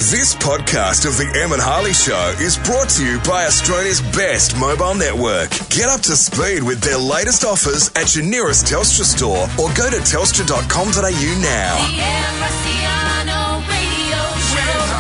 This podcast of the Em and Harley Show is brought to you by Australia's best mobile network. Get up to speed with their latest offers at your nearest Telstra store or go to telstra.com.au now. The Em Rusciano Radio Show.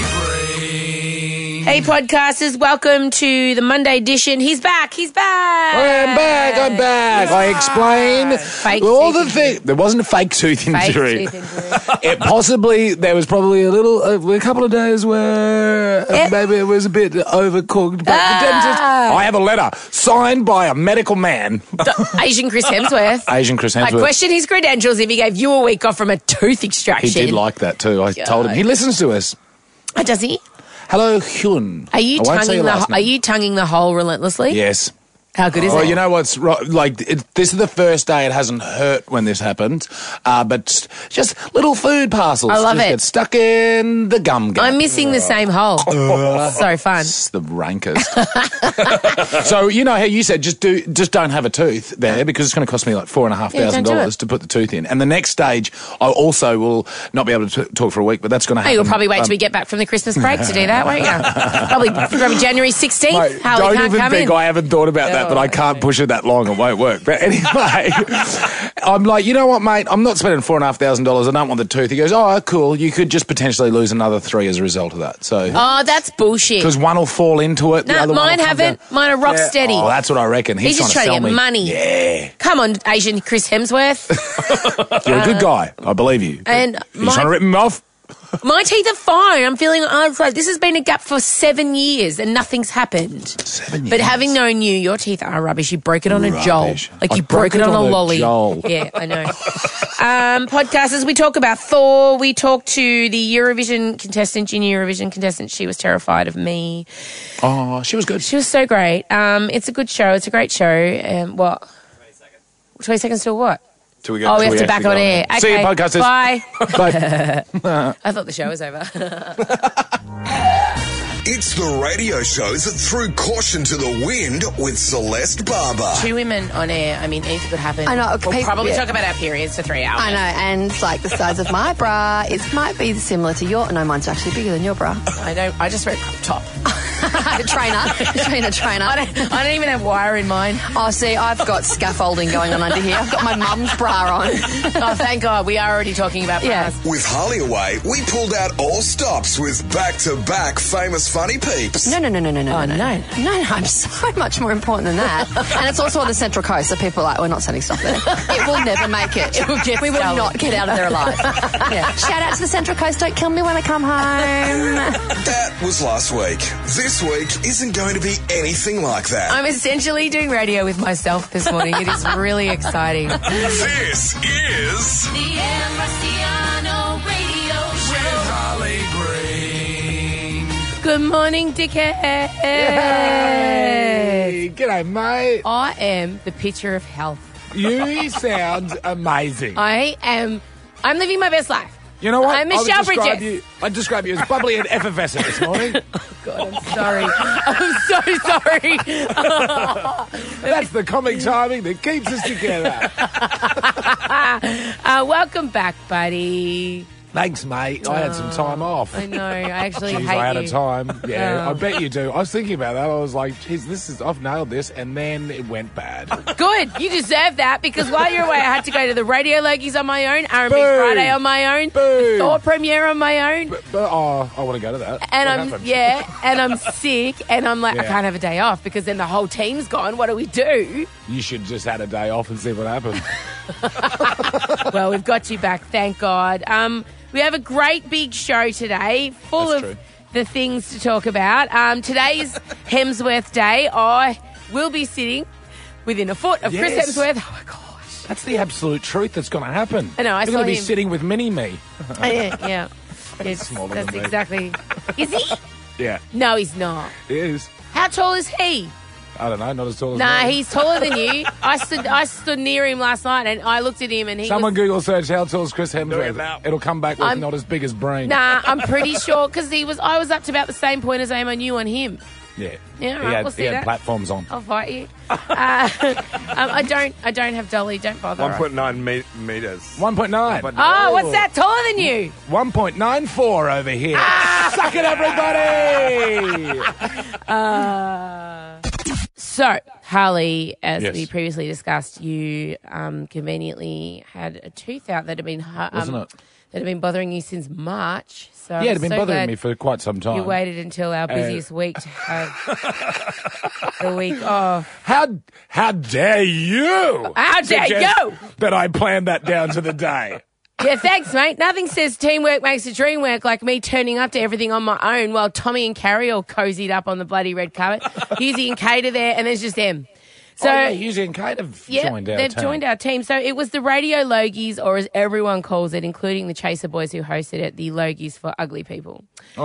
Hey, podcasters, welcome to the Monday edition. He's back. I'm back. I explain Fake all tooth the things. There wasn't a fake tooth injury. Fake tooth There injury. was probably a couple of days where maybe it was a bit overcooked. But the dentist, I have a letter signed by a medical man. Asian Chris Hemsworth. Asian Chris I Hemsworth. question his credentials if he gave you a week off from a tooth extraction. He did like that too. I told him. He listens to us. Oh, does he? Hello, Hyun. Are you I won't say your last name. tonguing the hole relentlessly? Yes. How good is Well, it? you know what's this is the first day it hasn't hurt when this happened, but just little food parcels. I love just it. Get stuck in the gum gap. I'm missing the same hole. So fun. It's the rankest. So you know how you said just don't have a tooth there because it's going to cost me like $4,500 to put the tooth in. And the next stage, I also will not be able to talk for a week, but that's going to Oh, happen. you'll probably wait till we get back from the Christmas break to do that, won't you? Probably January 16th. Mate, Harley don't can't even come think in. I haven't thought about that, but I can't push it that long. It won't work. But anyway, I'm like, you know what, mate? I'm not spending $4,500. I don't want the tooth. He goes, oh, cool. You could just potentially lose another 3 as a result of that. So, Oh, that's bullshit. because one will fall into it. the No, other one mine will come haven't. down. Mine are rock Yeah. steady. Oh, that's what I reckon. He's just trying trying to to sell get me. money. Yeah. Come on, Asian Chris Hemsworth. You're a good guy. I believe you. And you trying to rip him off? my teeth are fine. I'm feeling, like this has been a gap for 7 years and nothing's happened. 7 years. But having known you, your teeth are rubbish. You broke it on a joel. Rubbish. Like I you broke it on a lolly. joel. Yeah, I know. Podcasters, we talk about Thor. We talk to the Eurovision contestant, junior Eurovision contestant. She was terrified of me. Oh, she was good. She was so great. It's a good show. It's a great show. What? 20 seconds till what? Till we Oh, we have to actually back go on air. Okay. See you, podcasters. Bye. Bye. I thought the show was over. It's the radio shows that threw caution to the wind with Celeste Barber. 2 women on air. I mean, anything could happen. I know. We'll probably yeah. talk about our periods for 3 hours. I know, and like the size of my bra, it might be similar to your. No, mine's actually bigger than your bra. I know. I just wear crop top. trainer. I don't even have wire in mine. Oh, see, I've got scaffolding going on under here. I've got my mum's bra on. Oh, thank God. We are already talking about Yeah. bras. With Harley away, we pulled out all stops with back-to-back famous funny peeps. No. Oh, no. No, I'm so much more important than that. And it's also on the Central Coast, so people are like, we're not sending stuff there. It will never make it. We will stolen. not get out of there alive. Yeah. Shout out to the Central Coast. Don't kill me when I come home. That was last week. This week isn't going to be anything like that. I'm essentially doing radio with myself this morning. It is really exciting. This is The Em Rusciano Radio Show. Good morning, dickhead. Hey, g'day, mate. I am the picture of health. You sound amazing. I'm living my best life. You know what? I'm Michelle Bridges. I'd describe you as bubbly and effervescent this morning. God, I'm sorry. I'm so sorry. That's the comic timing that keeps us together. Welcome back, buddy. Thanks, mate. I had some time off. I know. I actually Jeez, hate I had you. a time. Yeah, Oh. I bet you do. I was thinking about that. I was like, geez, I've nailed this, and then it went bad. Good. You deserve that because while you're away, I had to go to the Radio Logies on my own, R&B Boo. Friday on my own, Boo. Thor premiere on my own. But I want to go to that. And What happened? and I'm sick, and I'm like, I Yeah. can't have a day off because then the whole team's gone. What do we do? You should just had a day off and see what happened. Well, we've got you back, thank God. We have a great big show today, full That's of true. the things to talk about. Today's Hemsworth Day. I will be sitting within a foot of Chris Yes. Hemsworth. Oh my gosh. That's the absolute truth that's going to happen. I know, I You're saw going to be him. sitting with mini-me. Yeah. It's, smaller that's than me. exactly. Is he? Yeah, No, he's not. it is. How tall is he? I don't know, not as tall as Nah, me. he's taller than you. I stood near him last night and I looked at him and he Someone was... Google search how tall is Chris Hemsworth. It'll come back with I'm- not as big as brain. Nah, I'm pretty sure because I was up to about the same point as I am on you on him. Yeah. Yeah, he right, had, we'll see he had that. platforms on. I'll fight you. I don't have Dolly. Don't bother. 1.9 meters. 1.9. Oh, what's that? Taller than you? 1.94 over here. Suck it, everybody! So, Harley, as Yes. we previously discussed, you conveniently had a tooth out that had been Wasn't it? that had been bothering you since March. So Yeah, it had I'm been so bothering glad me for quite some time. You waited until our busiest week to have the week off. How dare you? How dare suggest you? That I planned that down to the day. Yeah, thanks, mate. Nothing says teamwork makes the dream work like me turning up to everything on my own while Tommy and Carrie all cozied up on the bloody red carpet. Husey and Kate are there, and there's just them. So, Husey and Kate have joined our they've team. joined our team. So it was the Radio Logies, or as everyone calls it, including the Chaser Boys who hosted it, the Logies for Ugly People.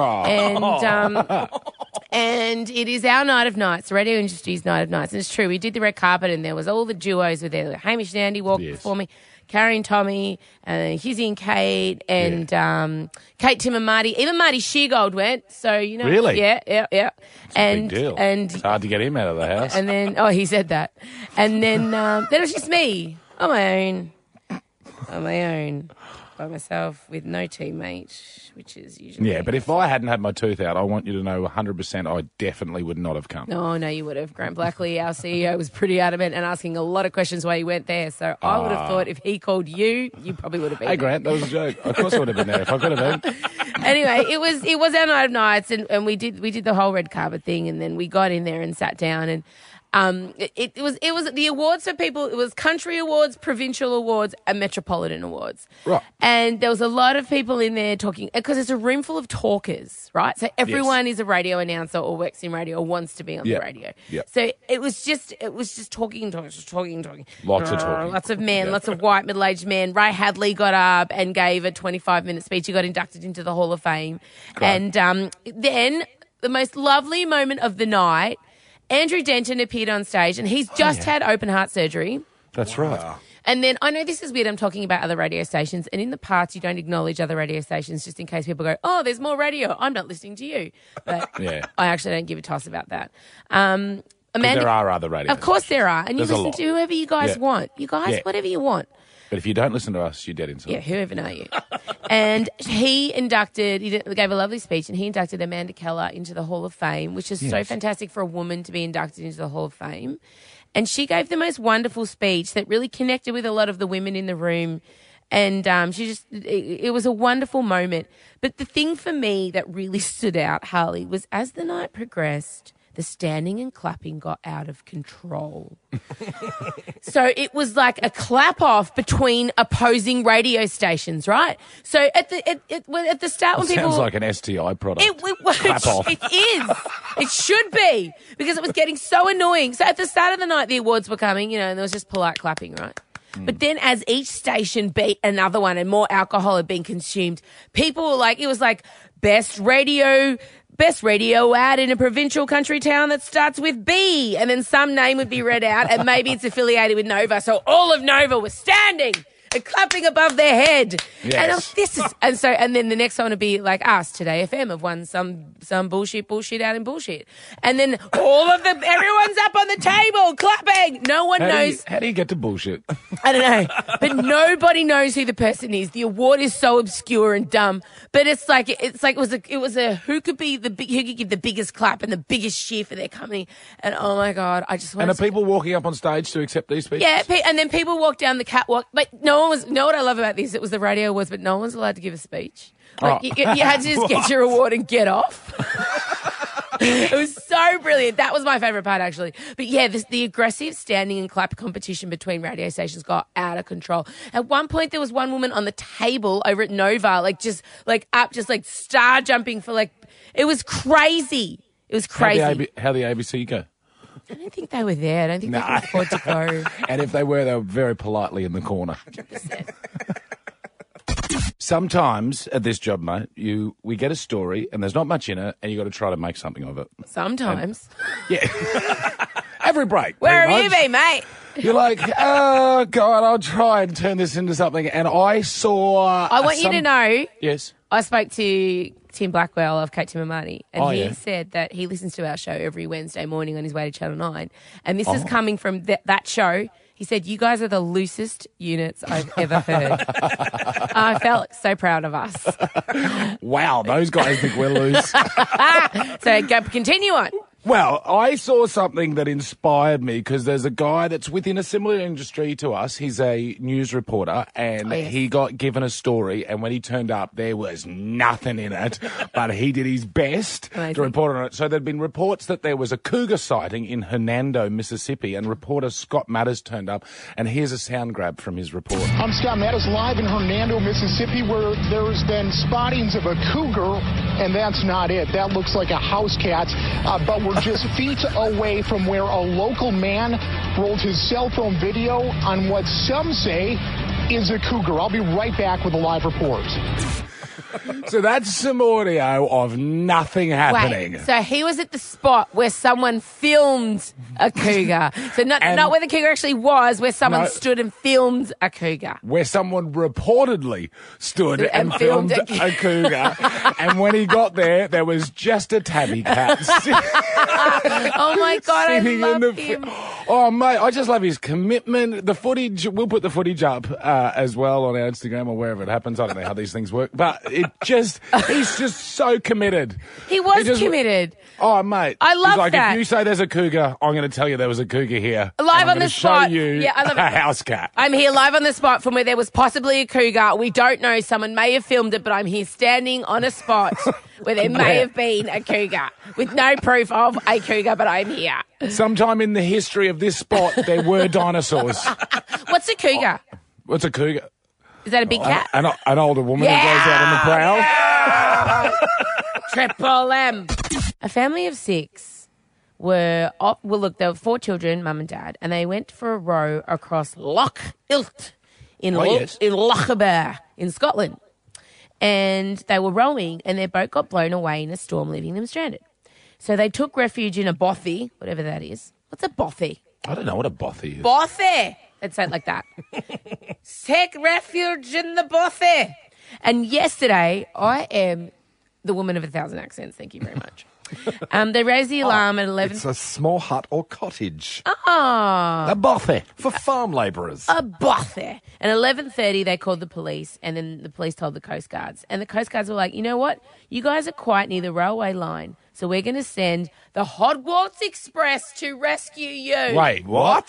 Oh. And it is our night of nights, the radio industry's night of nights. And it's true, we did the red carpet and there was all the duos were there. Hamish and Andy walked before me, Carrie and Tommy, and Husey and Kate, and Kate, Tim and Marty. Even Marty Sheargold went. So, you know. Really? Yeah. Big deal. And It's hard to get him out of the house. and then, he said that. And then it was just me on my own, by myself, with no teammate, which is usually. Yeah, but if I hadn't had my tooth out, I want you to know 100% I definitely would not have come. No, you would have. Grant Blackley, our CEO, was pretty adamant and asking a lot of questions why he went there. So I would have thought if he called you, you probably would have been Hey, there. Grant, that was a joke. Of course I would have been there if I could have been. Anyway, it was our night of nights, and we did the whole red carpet thing, and then we got in there and sat down, and it was the awards for people. It was country awards, provincial awards, and metropolitan awards. Right. And there was a lot of people in there talking, because it's a room full of talkers, right? So everyone is a radio announcer or works in radio or wants to be on the radio. Yep. So it was just talking. Lots of talking. Lots of men, Yep. lots of white middle-aged men. Ray Hadley got up and gave a 25-minute speech. He got inducted into the Hall of Fame. Great. And then the most lovely moment of the night, Andrew Denton appeared on stage, and he's just had open heart surgery. That's right. And then I know this is weird, I'm talking about other radio stations, and in the past you don't acknowledge other radio stations just in case people go, oh, there's more radio, I'm not listening to you. But Yeah. I actually don't give a toss about that. Because there are other radio Of course stations. there are. And you There's a listen lot. to whoever you guys Yeah. want. You guys, Yeah. whatever you want. But if you don't listen to us, you're dead inside. Yeah, whoever know you. And he gave a lovely speech, and he inducted Amanda Keller into the Hall of Fame, which is so Yes. fantastic for a woman to be inducted into the Hall of Fame. And she gave the most wonderful speech that really connected with a lot of the women in the room. And it was a wonderful moment. But the thing for me that really stood out, Harley, was as the night progressed, the standing and clapping got out of control. So it was like a clap off between opposing radio stations, right? So at the start, when people Sounds like an STI product. Clap off. It is. It should be, because it was getting so annoying. So at the start of the night, the awards were coming, and there was just polite clapping, right? But then as each station beat another one and more alcohol had been consumed, people were like, it was like best radio ad in a provincial country town that starts with B. And then some name would be read out, and maybe it's affiliated with Nova. So all of Nova was standing and clapping above their head. Yes. And then the next one would be like us, Today FM have won some bullshit out in bullshit. And then everyone's up on the table clapping. No one knows. How do you get to bullshit? I don't know, but nobody knows who the person is. The award is so obscure and dumb, but it was a who could give the biggest clap and the biggest cheer for their company. And oh my God, I just want. And are people walking up on stage to accept these speeches? Yeah, and then people walk down the catwalk, but no one was. Know what I love about this? It was the radio awards, but no one was allowed to give a speech. Like, you had to just get your award and get off. It was so brilliant. That was my favourite part, actually. But yeah, the aggressive standing and clap competition between radio stations got out of control. At one point, there was one woman on the table over at Nova, just star jumping for it was crazy. It was crazy. How the ABC go? I don't think they were there. I don't think they could afford to go. And if they were very politely in the corner. 100%. Sometimes at this job, mate, we get a story and there's not much in it, and you got to try to make something of it. Sometimes. Yeah. Every break. Where have pretty you much. been, mate? You're like, oh, God, I'll try and turn this into something. And I saw... I want you to know, Yes. I spoke to Tim Blackwell of Kate, Tim and Marty, and he yeah. said that he listens to our show every Wednesday morning on his way to Channel 9. And this is coming from that show He said, "You guys are the loosest units I've ever heard." I felt so proud of us. Wow, those guys think we're loose. So continue on. Well, I saw something that inspired me because there's a guy that's within a similar industry to us. He's a news reporter, and he got given a story, and when he turned up, there was nothing in it, but he did his best to report on it. So there'd been reports that there was a cougar sighting in Hernando, Mississippi, and reporter Scott Matters turned up, and here's a sound grab from his report. I'm Scott Matters, live in Hernando, Mississippi, where there's been spottings of a cougar, and that's not it. That looks like a house cat, but we're just feet away from where a local man rolled his cell phone video on what some say is a cougar. I'll be right back with a live report. So that's some audio of nothing happening. Wait, so he was at the spot where someone filmed a cougar. So not where the cougar actually was, where someone stood and filmed a cougar. Where someone reportedly stood and filmed a cougar. And when he got there, there was just a tabby cat. Oh my God, I love him. Oh, mate, I just love his commitment. The footage, we'll put the footage up as well on our Instagram or wherever it happens. I don't know how these things work. But he's just so committed. He was committed. Oh, mate. I love he's like, that. if you say there's a cougar, I'm going to tell you there was a cougar here. Live on the spot. Show you I love a house cat. I'm here live on the spot from where there was possibly a cougar. We don't know. Someone may have filmed it, but I'm here standing on a spot where there may have been a cougar with no proof of a cougar, but I'm here. Sometime in the history of this spot, there were dinosaurs. What's a cougar? What's a cougar? Is that a big cat? An older woman who goes out on the prowl. Yeah! Triple M. A family of 6 were off. Well, look, there were 4 children, mum and dad, and they went for a row across Loch Illt in Lochaber in Scotland. And they were rowing, and their boat got blown away in a storm, leaving them stranded. So they took refuge in a bothy, whatever that is. What's a bothy? I don't know what a bothy is. Bothy! Let's say it like that. Take refuge in the bothy. And yesterday, I am the woman of 1,000 accents. Thank you very much. They raised the alarm at 11. It's a small hut or cottage. A bothy. For farm labourers. A bothy. And 11:30, they called the police, and then the police told the Coast Guards. And the Coast Guards were like, you know what? You guys are quite near the railway line, so we're going to send the Hogwarts Express to rescue you. Wait, what?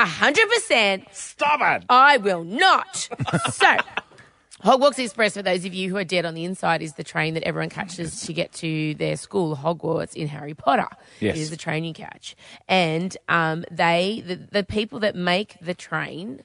100%. Stop it. I will not. So, Hogwarts Express, for those of you who are dead on the inside, is the train that everyone catches to get to their school, Hogwarts, in Harry Potter. Yes. It is the train you catch. And the people that make the train,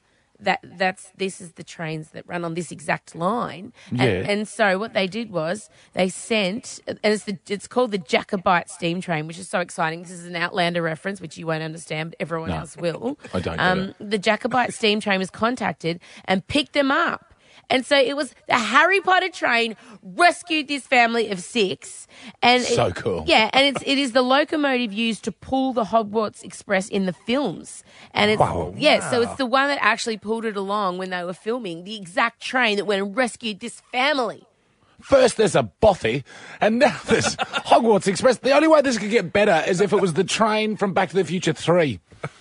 this is the trains that run on this exact line. Yeah. And so what they did was they sent, and it's called the Jacobite Steam Train, which is so exciting. This is an Outlander reference, which you won't understand, but everyone else will. I don't get it. The Jacobite Steam Train was contacted and picked them up. And so it was the Harry Potter train rescued this family of 6. And So cool. Yeah, and it is the locomotive used to pull the Hogwarts Express in the films. And it's so it's the one that actually pulled it along when they were filming, the exact train that went and rescued this family. First there's a bothy, and now there's Hogwarts Express. The only way this could get better is if it was the train from Back to the Future 3.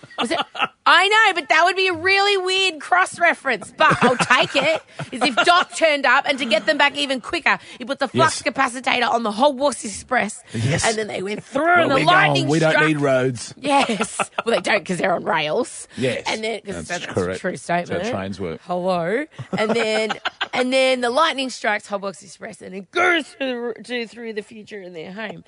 I know, but that would be a really weird cross-reference. But I'll take it. Is if Doc turned up, and to get them back even quicker, he put the flux capacitor on the Hogwarts Express. Yes. And then they went through, and the lightning we struck. don't need roads. Yes. Well, they don't because they're on rails. Yes. And then, because That's that's correct. a true statement. That's how trains work. Hello. And then the lightning strikes Hogwarts Express, and it goes through the future and they're home.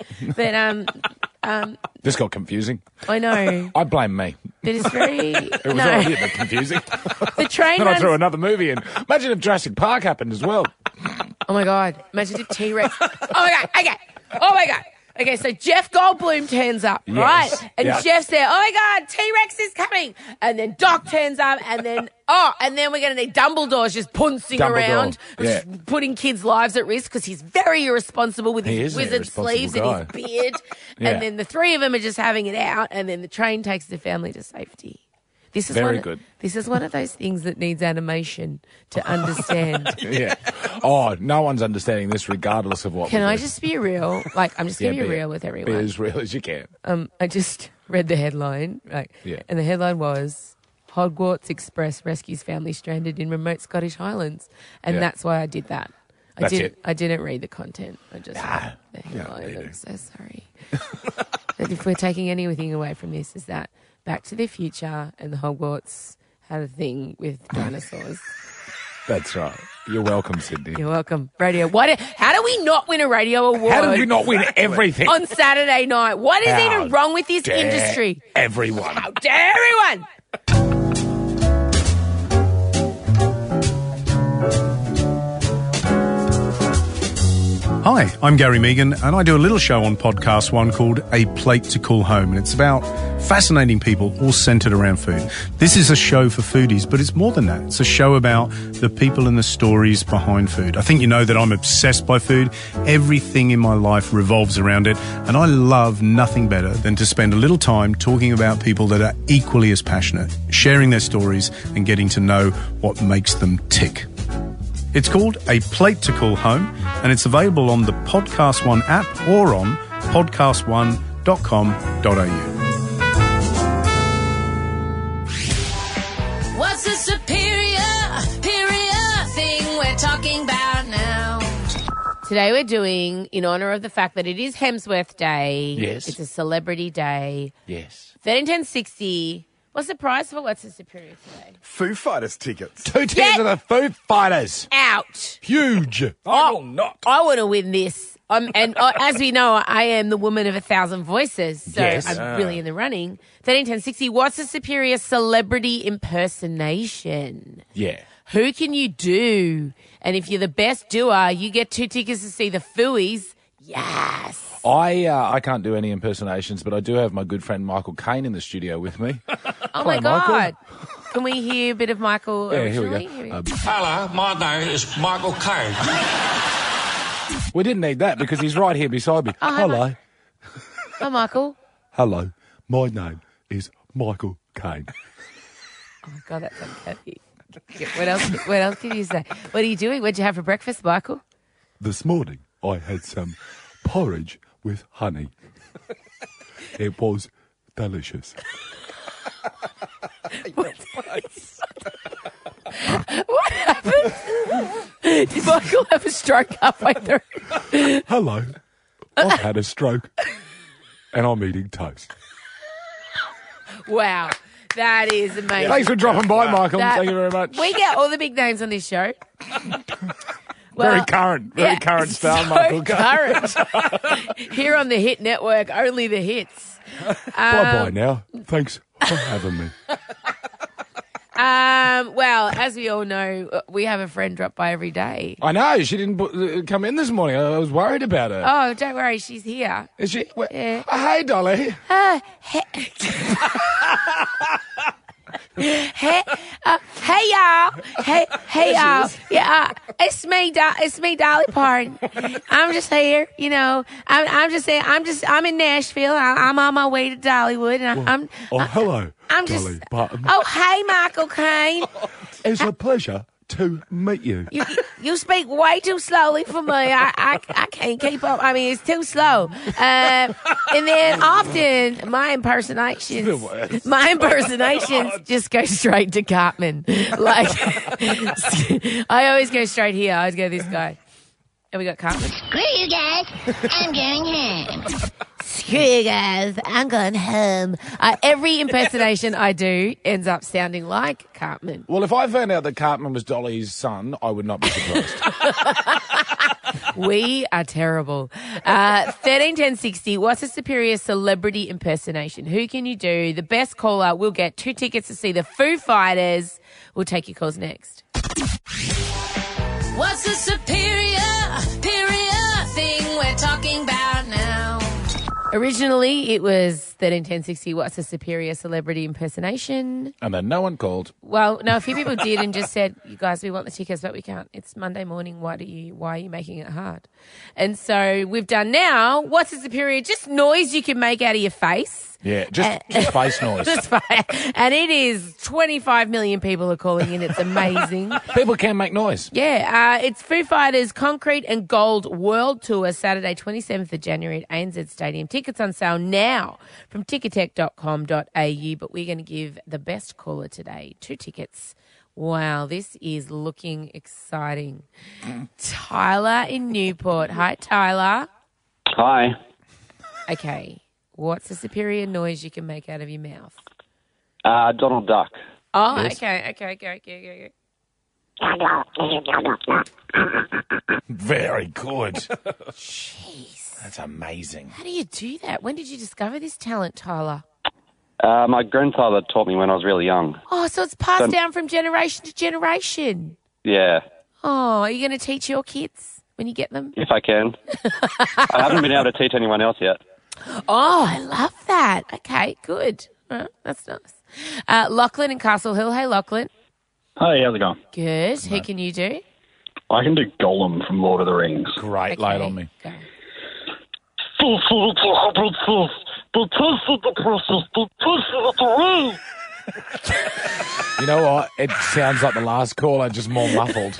But This got confusing. I know. I blame me. But it's very It was already a bit confusing. The train Then I runs. threw another movie in. Imagine if Jurassic Park happened as well. Oh my God. Imagine if T-Rex. Oh my God. Okay. Oh my God. Okay, so Jeff Goldblum turns up, right? And Jeff's there, oh my God, T-Rex is coming. And then Doc turns up, and then we're going to need Dumbledore's just pouncing around, putting kids' lives at risk because he's very irresponsible with his wizard sleeves and his beard. And then the 3 of them are just having it out, and then the train takes the family to safety. This is Very good. This is one of those things that needs animation to understand. Yeah. Oh, no one's understanding this regardless of what Can we I do. just be real? Like, I'm just going to be real with Be everyone. as real as you can. I just read the headline, and the headline was, Hogwarts Express rescues family stranded in remote Scottish Highlands. And Yeah. that's why I did that. That's it. I didn't read the content. I just read the headline. I'm so sorry. But if we're taking anything away from this, is that Back to the Future and the Hogwarts had a thing with dinosaurs. That's right. You're welcome, Sydney. You're welcome. Radio. How do we not win a radio award? How did we not win everything? On Saturday night? What is How even wrong with this dare industry? Everyone. How dare everyone? Hi, I'm Gary Megan, and I do a little show on Podcast One called A Plate to Call Home, and it's about fascinating people all centred around food. This is a show for foodies, but it's more than that. It's a show about the people and the stories behind food. I think you know that I'm obsessed by food. Everything in my life revolves around it, and I love nothing better than to spend a little time talking about people that are equally as passionate, sharing their stories and getting to know what makes them tick. It's called A Plate to Call Home, and it's available on the Podcast One app or on podcastone.com.au. What's the superior thing we're talking about now? Today we're doing, in honour of the fact that it is Hemsworth Day. Yes. It's a celebrity day. Yes. 131060. What's the price for What's the Superior today? Foo Fighters tickets. 2 tickets to the Foo Fighters. Out. Huge. I will not. I want to win this. As we know, I am the woman of 1,000 voices, so Yes. I'm really in the running. 131060. What's the superior celebrity impersonation? Yeah. Who can you do? And if you're the best doer, you get 2 tickets to see the Fooies. Yes. I can't do any impersonations, but I do have my good friend Michael Caine in the studio with me. Oh my Michael. God. Can we hear a bit of Michael Yeah, here we go. originally? Hello, my name is Michael Caine. We didn't need that because he's right here beside me. hi, Hello. Oh, Michael. Hello. My name is Michael Caine. Oh my God, that's uncanny. What else can you say? What are you doing? What'd you have for breakfast, Michael? This morning I had some porridge with honey. It was delicious. What happened? Did Michael have a stroke halfway through? Hello. I've had a stroke and I'm eating toast. Wow. That is amazing. Thanks for dropping by, Michael. Thank you very much. We get all the big names on this show. Very current style, so Michael Caine. current. Here on the Hit Network, only the hits. Bye-bye now. Thanks for having me. Well, as we all know, we have a friend drop by every day. I know. She didn't come in this morning. I was worried about her. Oh, don't worry, she's here. Is she? Yeah. Hey, Dolly. Hey y'all. Hey y'all. Yeah, it's me, Dolly Parton. I'm just here, you know. I'm just saying. I'm in Nashville. I'm on my way to Dollywood, and Hello, I'm Dolly just. Parton. Oh, hey, Michael Caine. It's a pleasure to meet you. You speak way too slowly for me. I can't keep up. I mean, it's too slow. And then often my impersonations just go straight to Cartman. Like, I always go straight here. I always go this guy. And we got Cartman. Screw you guys. I'm going home. Screw you guys. I'm going home. Every impersonation I do ends up sounding like Cartman. Well, if I found out that Cartman was Dolly's son, I would not be surprised. We are terrible. 131060. What's a superior celebrity impersonation? Who can you do? The best caller will get 2 tickets to see the Foo Fighters. We'll take your calls next. What's the superior thing we're talking about now? Originally, it was 131060. What's a superior celebrity impersonation? And then no one called. Well, no, a few people did and just said, "You guys, we want the tickets, but we can't. It's Monday morning. Why are you making it hard?" And so we've done now. What's a superior? Just noise you can make out of your face. Yeah, just face noise. And it is 25 million people are calling in. It's amazing. People can make noise. Yeah, it's Foo Fighters Concrete and Gold World Tour, Saturday 27th of January at ANZ Stadium. Tickets on sale now from ticketek.com.au. But we're going to give the best caller today 2 tickets. Wow, this is looking exciting. Tyler in Newport. Hi, Tyler. Hi. Okay, what's the superior noise you can make out of your mouth? Donald Duck. Oh, Yes. okay. Very good. Jeez. That's amazing. How do you do that? When did you discover this talent, Tyler? My grandfather taught me when I was really young. Oh, so it's passed So- down from generation to generation. Yeah, Oh, are you going to teach your kids when you get them? if I can. I haven't been able to teach anyone else yet. Oh, I love that. Okay, good. That's nice. Lachlan in Castle Hill. Hey, Lachlan. Hey, how's it going? Good. Who can you do? I can do Gollum from Lord of the Rings. Great, lay it on me. You know what? It sounds like the last caller, just more muffled.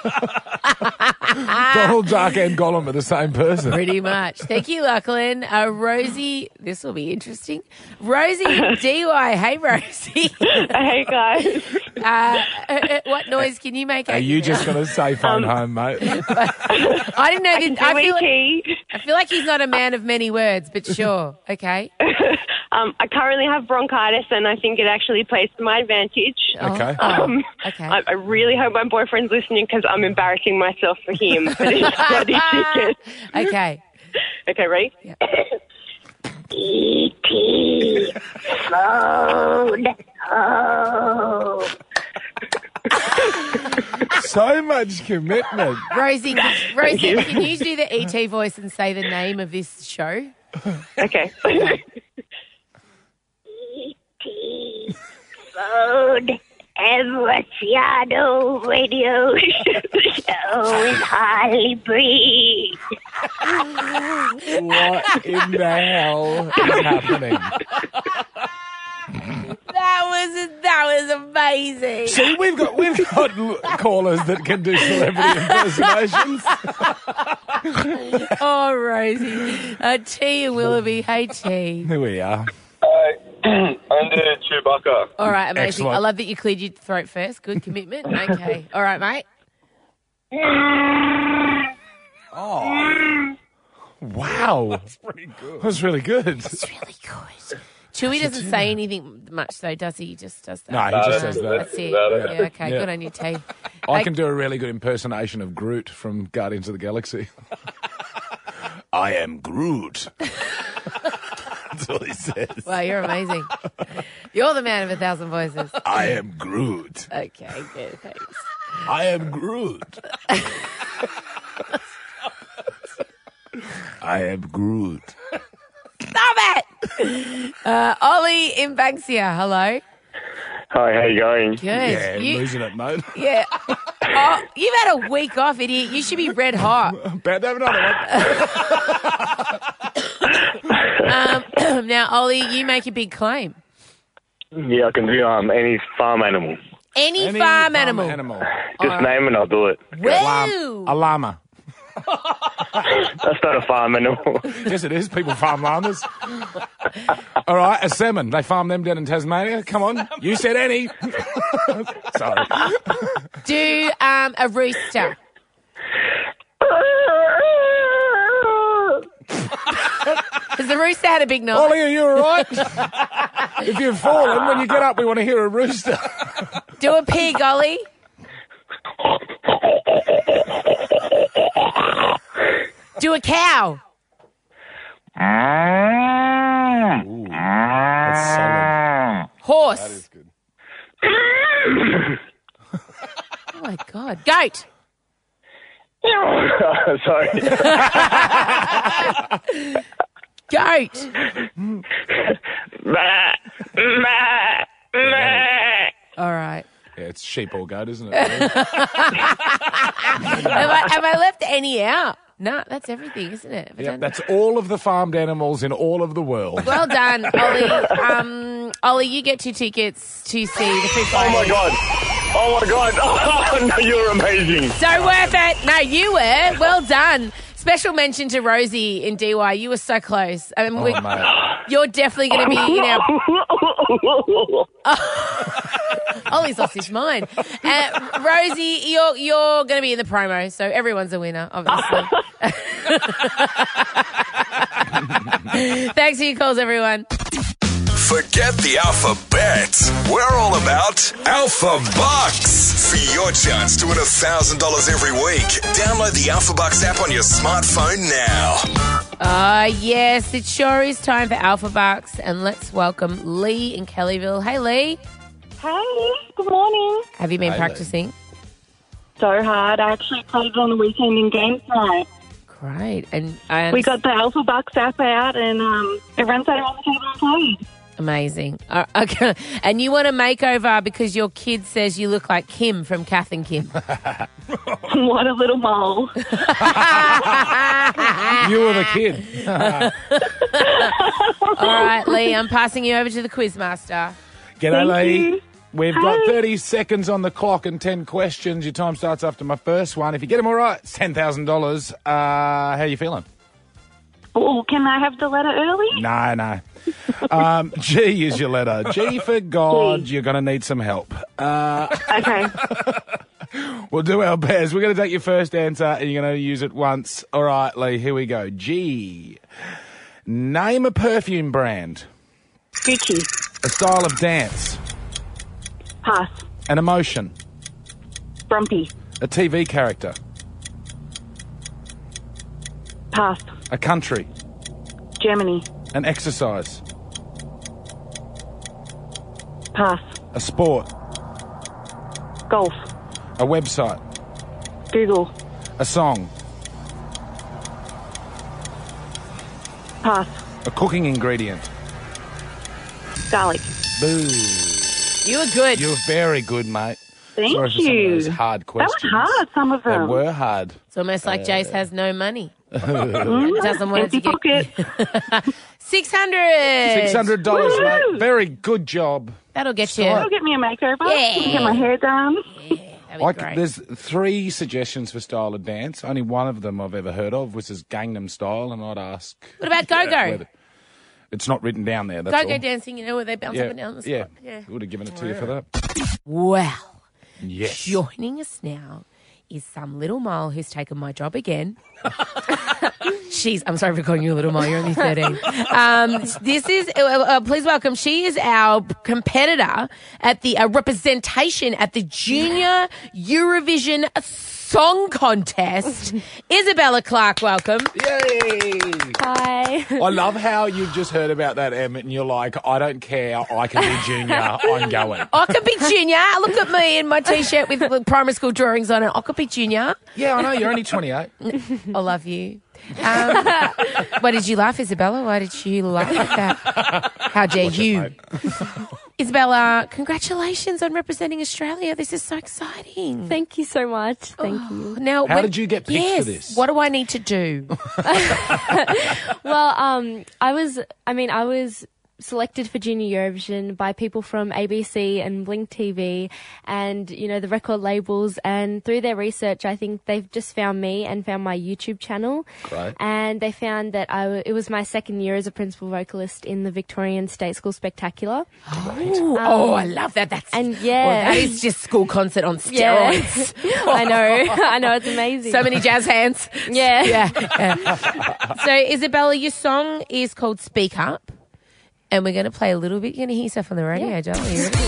Donald Duck and Gollum are the same person. Pretty much. Thank you, Lachlan. Rosie, this will be interesting. Rosie DY. Hey, Rosie. Hey, guys. What noise can you make? Are you just going to say phone home, mate? I didn't know that. I feel like he's not a man of many words, but sure. Okay. I currently have bronchitis, and I think it actually plays to my advantage. Okay. Okay. I really hope my boyfriend's listening because I'm embarrassing myself for him. But it's bloody chicken. Okay. Okay, ready? Yeah. E.T. phone home. So much commitment. Rosie, can you do the ET voice and say the name of this show? Okay. E.T. phone Evoluciano radio show with Harley Bree. What in the hell is happening? That was amazing. See, we've got callers that can do celebrity impersonations. Oh, Rosie. T and Willoughby. Hey, T. Here we are. I'm the Chewbacca. All right, amazing. Excellent. I love that you cleared your throat first. Good commitment. Okay. All right, mate. Oh. Wow. That's pretty good. That's really good. That's really good. Chewie doesn't say anything much, though, does he? He just does that. No, he just says that. That's it. Yeah. Yeah, okay. Yeah. Good on you, T. I can do a really good impersonation of Groot from Guardians of the Galaxy. I am Groot. That's all he says. Wow, you're amazing. You're the man of 1,000 voices. I am Groot. Okay, good. Thanks. I am Groot. I am Groot. Stop it! Ollie in Banksia, hello. Hi, how you going? Good. Yeah, losing it, mate. Yeah. Oh, you've had a week off, idiot. You should be red hot. About to have another one. Now, Ollie, you make a big claim. Yeah, I can do any farm animal. Any farm animal. Just name it, I'll do it. Woo! A llama. That's not a farm animal. Yes, it is. People farm llamas. All right, a salmon. They farm them down in Tasmania. Come on. You said any. Sorry. Do a rooster. Has the rooster had a big night? Ollie, are you all right? If you've fallen, when you get up, we want to hear a rooster. Do a pig, Ollie. Do a cow. Ooh, that's solid. Horse. That is good. Oh, my God. Goat. Sorry. Goat. All right. Yeah, it's sheep or goat, isn't it? Have I left any out? No, that's everything, isn't it? Yep, that's all of the farmed animals in all of the world. Well done, Ollie. Ollie, you get 2 tickets to see the Foo Fighters. Oh, my God. Oh, my God. Oh, no, you're amazing. So worth it. No, you were. Well done. Special mention to Rosie in DY. You were so close. I mean, mate. you're definitely going to be in our... Ollie's lost his mind. Rosie, you're going to be in the promo, so everyone's a winner, obviously. Thanks for your calls, everyone. Forget the alphabet. We're all about Alpha Bucks. For your chance to win $1,000 every week, download the Alpha Bucks app on your smartphone now. Yes, it sure is time for Alpha Bucks, and let's welcome Lee in Kellyville. Hey, Lee. Hey, good morning. Have you been Hey, practicing? So hard. I actually played it on the weekend in games night. Great. And We got the Alpha Bucks app out, and everyone sat around the table and played. Amazing. Okay. And you want a makeover because your kid says you look like Kim from Kath and Kim. What a little mole. You were the kid. All right, Lee, I'm passing you over to the Quizmaster. G'day, Thank Lee. you. We've got 30 seconds on the clock and 10 questions. Your time starts after my first one. If you get them all right, it's $10,000. How are you feeling? Oh, can I have the letter early? No. G is your letter. G for God. G. You're going to need some help. Okay. We'll do our best. We're going to take your first answer and you're going to use it once. All right, Lee, here we go. G. Name a perfume brand. Gucci. A style of dance. Pass. An emotion. Grumpy. A TV character. Pass. A country. Germany. An exercise. Pass. A sport. Golf. A website. Google. A song. Pass. A cooking ingredient. Garlic. Boo. You were good. You were very good, mate. Thank Sorry for some of you. those hard questions. That was hard, some of They them. were hard. It's almost like Jace has no money. Mm, Doesn't want empty to get pocket. $600. $600, mate. Very good job. That'll get you. That'll get me a makeover. Yeah. Can get my hair done. That'd be great. There's 3 suggestions for style of dance. Only one of them I've ever heard of, which is Gangnam Style, and I'd ask... What about go-go? whether- It's not written down there, that's Go-go all. dancing, you know, where they bounce up and down the spot. Yeah. Would have given it to you for that. Well, Yes. joining us now is some little mole who's taken my job again. I'm sorry for calling you a little mole, you're only 13. This is, please welcome, she is our competitor at the representation at the Junior Eurovision Song Contest. Isabella Clark, welcome. Yay! Hi. I love how you've just heard about that, Em, and you're like, I don't care, I can be junior, I'm going. I could be junior. Look at me in my T-shirt with primary school drawings on it. I could be junior. Yeah, I know, you're only 28. I love you. Why did you laugh, Isabella? Why did you laugh at that? How dare you? Isabella, congratulations on representing Australia. This is so exciting. Thank you so much. Thank you. Now, How did you get picked yes, for this? What do I need to do? Well, I was selected for Junior Eurovision by people from ABC and Blink TV and, you know, the record labels, and through their research, I think they've just found me and found my YouTube channel. Great. And they found that it was my second year as a principal vocalist in the Victorian State School Spectacular. Oh, I love that. And that is just school concert on steroids. I know, it's amazing. So many jazz hands. Yeah. So, Isabella, your song is called Speak Up. And we're going to play a little bit. You're going to hear stuff on the radio, darling. You ready?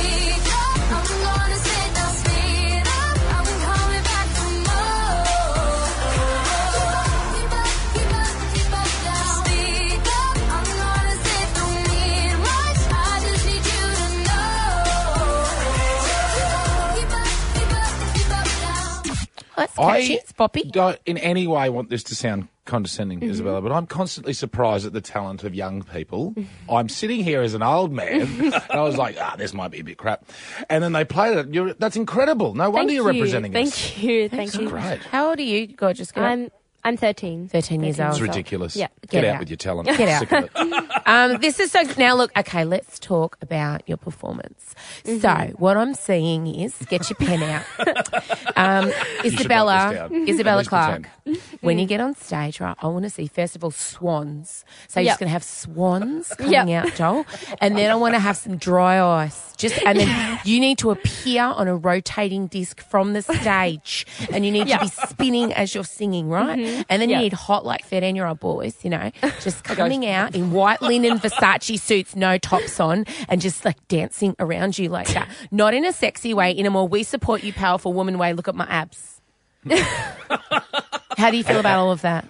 That's catchy. It's poppy. Don't in any way want this to sound condescending, Isabella, but I'm constantly surprised at the talent of young people. I'm sitting here as an old man, and I was like, this might be a bit crap. And then they played it. That's incredible. No wonder you're representing us. Thank you. Great. How old are you, gorgeous girl? I'm I'm 13. 13 years old. It's ridiculous. Yeah. Get out with your talent. Get out. Sick of it. This is so. Now, look. Okay, let's talk about your performance. So, what I'm saying is, get your pen out. Isabella Clarke. When you get on stage, right? I want to see first of all swans. So you're just going to have swans coming out, Joel, and then I want to have some dry ice. And then you need to appear on a rotating disc from the stage, and you need to be spinning as you're singing, right? And then you need hot, like 13-year-old boys, just coming out in white linen Versace suits, no tops on, and just like dancing around you like that. Not in a sexy way, in a more we support you, powerful woman way. Look at my abs. How do you feel about all of that?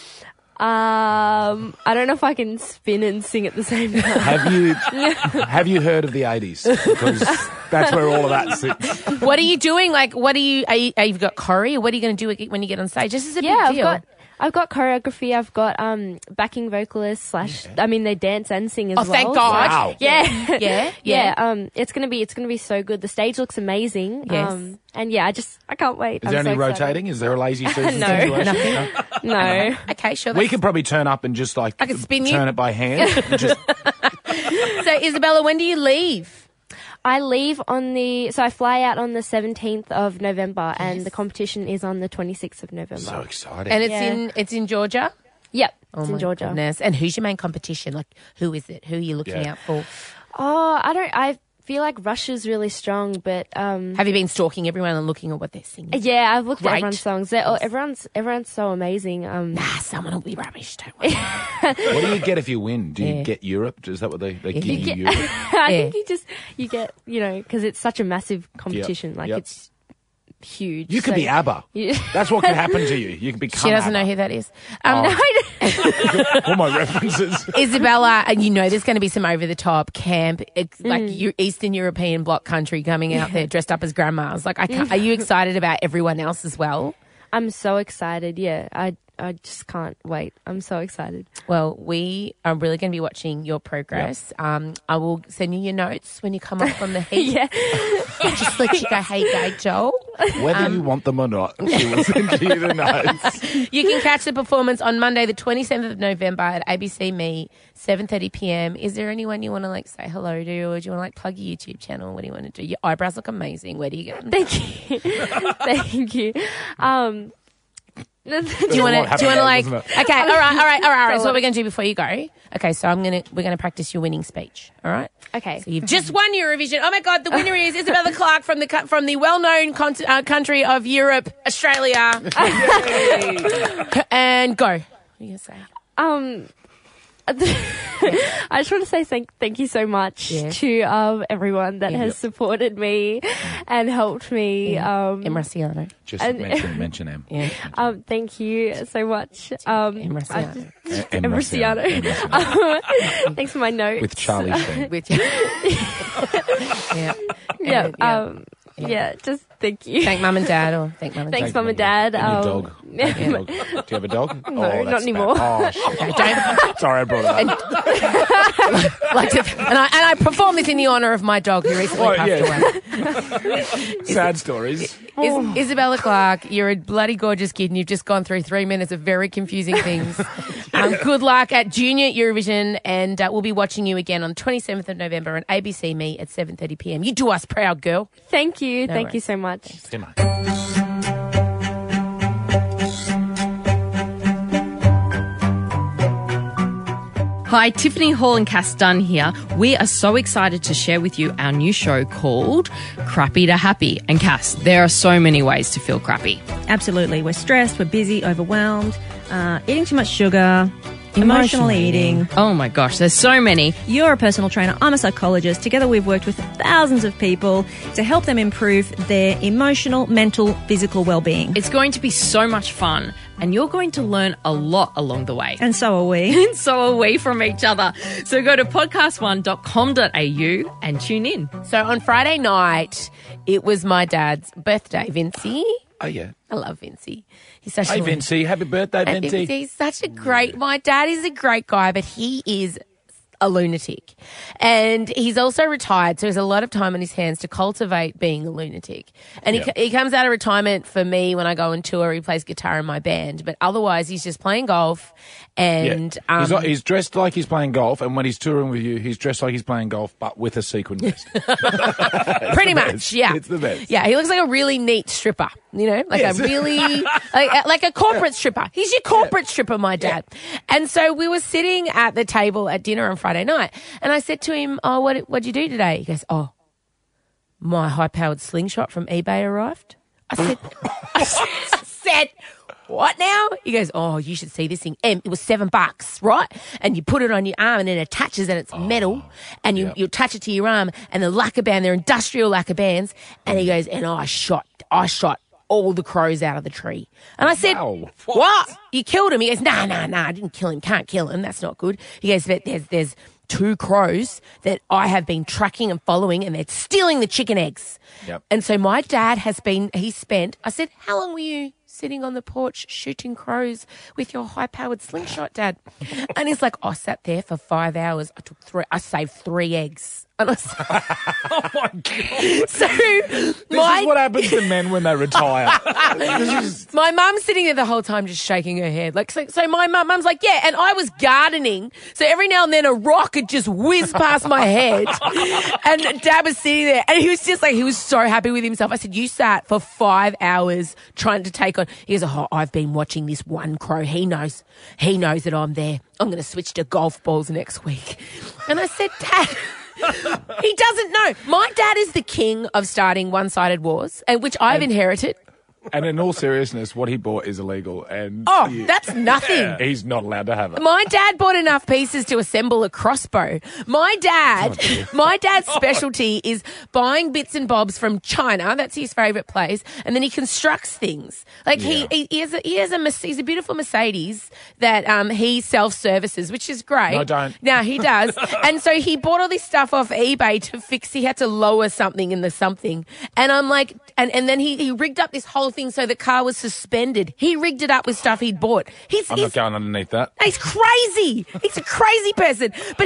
I don't know if I can spin and sing at the same time. Have you heard of the 80s? Because that's where all of that sits. What are you doing? Like, you've got choreo? What are you going to do when you get on stage? This is a big deal. I've got choreography. I've got backing vocalists they dance and sing as well. Oh, thank God! Wow. Yeah. It's gonna be so good. The stage looks amazing. Yes. And I can't wait. Is there any rotating? Is there a lazy Susan situation? Nothing. No. Okay, sure. We could probably turn up and just like I could spin turn you. it by hand. So, Isabella, when do you leave? I leave I fly out on the 17th of November, and the competition is on the 26th of November. So exciting! And it's in Georgia. Yep, it's in Georgia. Goodness. And who's your main competition? Like, who is it? Who are you looking out for? Oh, I feel like Russia's really strong, but have you been stalking everyone and looking at what they're singing? Yeah, I've looked at everyone's songs. Everyone's so amazing. Someone will be rubbish. Don't worry. What do you get if you win? Do you get Europe? Is that what they give you? Europe? I think you get because it's such a massive competition. It's huge. You could be ABBA. That's what could happen to you. You could become. She doesn't ABBA. know who that is. All my references. Isabella, and there's going to be some over the top camp, like Eastern European bloc country coming out there dressed up as grandmas. Like, are you excited about everyone else as well? I'm so excited. Yeah, I just can't wait. I'm so excited. Well, we are really going to be watching your progress. Yep. I will send you your notes when you come up from the heat. Just let you go, hey, gay Joel. Whether you want them or not, she will send you the notes. You can catch the performance on Monday, the 27th of November at ABC Me, 7:30 p.m. Is there anyone you want to say hello to, or do you want to plug your YouTube channel? What do you want to do? Your eyebrows look amazing. Where do you get them? Thank you. Thank you. Do you want to okay, all right. So what we're going to do before you go? Okay, so we're going to practice your winning speech. All right. Okay. So you've just won Eurovision. Oh my God, the winner is Isabella Clarke from the well-known country of Europe, Australia. And go. What are you going to say? I just want to say thank you so much to everyone that has supported me and helped me. Emraciano. Just mention him. Yeah. Thank you so much. Emraciano. Emraciano. Thanks for my notes. With Charlie Sheen. Just thank you. Thank mum and dad, or thank mum and dad. Thanks, mum and dad. And your dog. Do you have a dog? No, not anymore. Oh, shit. Sorry, I brought it up. And I perform this in the honour of my dog who recently passed away. Sad stories. Isabella Clarke, you're a bloody gorgeous kid, and you've just gone through 3 minutes of very confusing things. Good luck at Junior Eurovision, and we'll be watching you again on 27th of November on ABC Me at 7:30 p.m. You do us proud, girl. Thank you. Thank you so much. Hi, Tiffany Hall and Cass Dunn here. We are so excited to share with you our new show called Crappy to Happy. And Cass, there are so many ways to feel crappy. Absolutely. We're stressed, we're busy, overwhelmed, eating too much sugar, emotional eating. Oh my gosh, there's so many. You're a personal trainer, I'm a psychologist. Together we've worked with thousands of people to help them improve their emotional, mental, physical well-being. It's going to be so much fun, and you're going to learn a lot along the way. And so are we. And so are we from each other. So go to podcast1.com.au and tune in. So on Friday night, it was my dad's birthday, Vincey. Oh, yeah. I love Vincey. He's such Hey, Vincey. Happy birthday, Vincey. He's such a great... My dad is a great guy, but he is a lunatic. And he's also retired, so he has a lot of time on his hands to cultivate being a lunatic. And he comes out of retirement for me when I go on tour. He plays guitar in my band. But otherwise, he's just playing golf. And he's dressed like he's playing golf, and when he's touring with you, he's dressed like he's playing golf, but with a sequin vest. Pretty much, yeah. It's the best. Yeah, he looks like a really neat stripper, you know, like a really, like a corporate stripper. He's your corporate stripper, my dad. Yeah. And so we were sitting at the table at dinner on Friday night, and I said to him, "Oh, what'd you do today?" He goes, "Oh, my high-powered slingshot from eBay arrived." I said, "What now?" He goes, "Oh, you should see this thing. It was $7, right? And you put it on your arm and it attaches and it's metal and you attach it to your arm and the lacquer band, they're industrial lacquer bands." And he goes, "And I shot all the crows out of the tree." And I said, what? You killed him? He goes, nah, I didn't kill him. Can't kill him. That's not good. He goes, but there's 2 crows that I have been tracking and following, and they're stealing the chicken eggs. Yep. And so my dad I said, "How long were you sitting on the porch shooting crows with your high-powered slingshot, Dad?" And he's like, "I sat there for 5 hours. I saved 3 eggs." And I said, oh my God. So this is what happens to men when they retire. My mum's sitting there the whole time just shaking her head. Like, so my mum's like, "Yeah," and I was gardening, so every now and then a rock would just whiz past my head. And Dad was sitting there, and he was just like, he was so happy with himself. I said, "You sat for 5 hours trying to take on..." He goes, "Oh, I've been watching this one crow. He knows that I'm there. I'm going to switch to golf balls next week." And I said, "Dad..." He doesn't know. My dad is the king of starting one-sided wars, which I've inherited. And in all seriousness, what he bought is illegal. And that's nothing. He's not allowed to have it. My dad bought enough pieces to assemble a crossbow. My dad's specialty is buying bits and bobs from China. That's his favourite place. And then he constructs things. Like he's a beautiful Mercedes that he self-services, which is great. No, don't. No, he does. And so he bought all this stuff off eBay to fix. He had to lower something in the something. And I'm like, and then he rigged up this whole thing so the car was suspended. He rigged it up with stuff he'd bought. I'm not going underneath that. He's crazy. He's a crazy person. But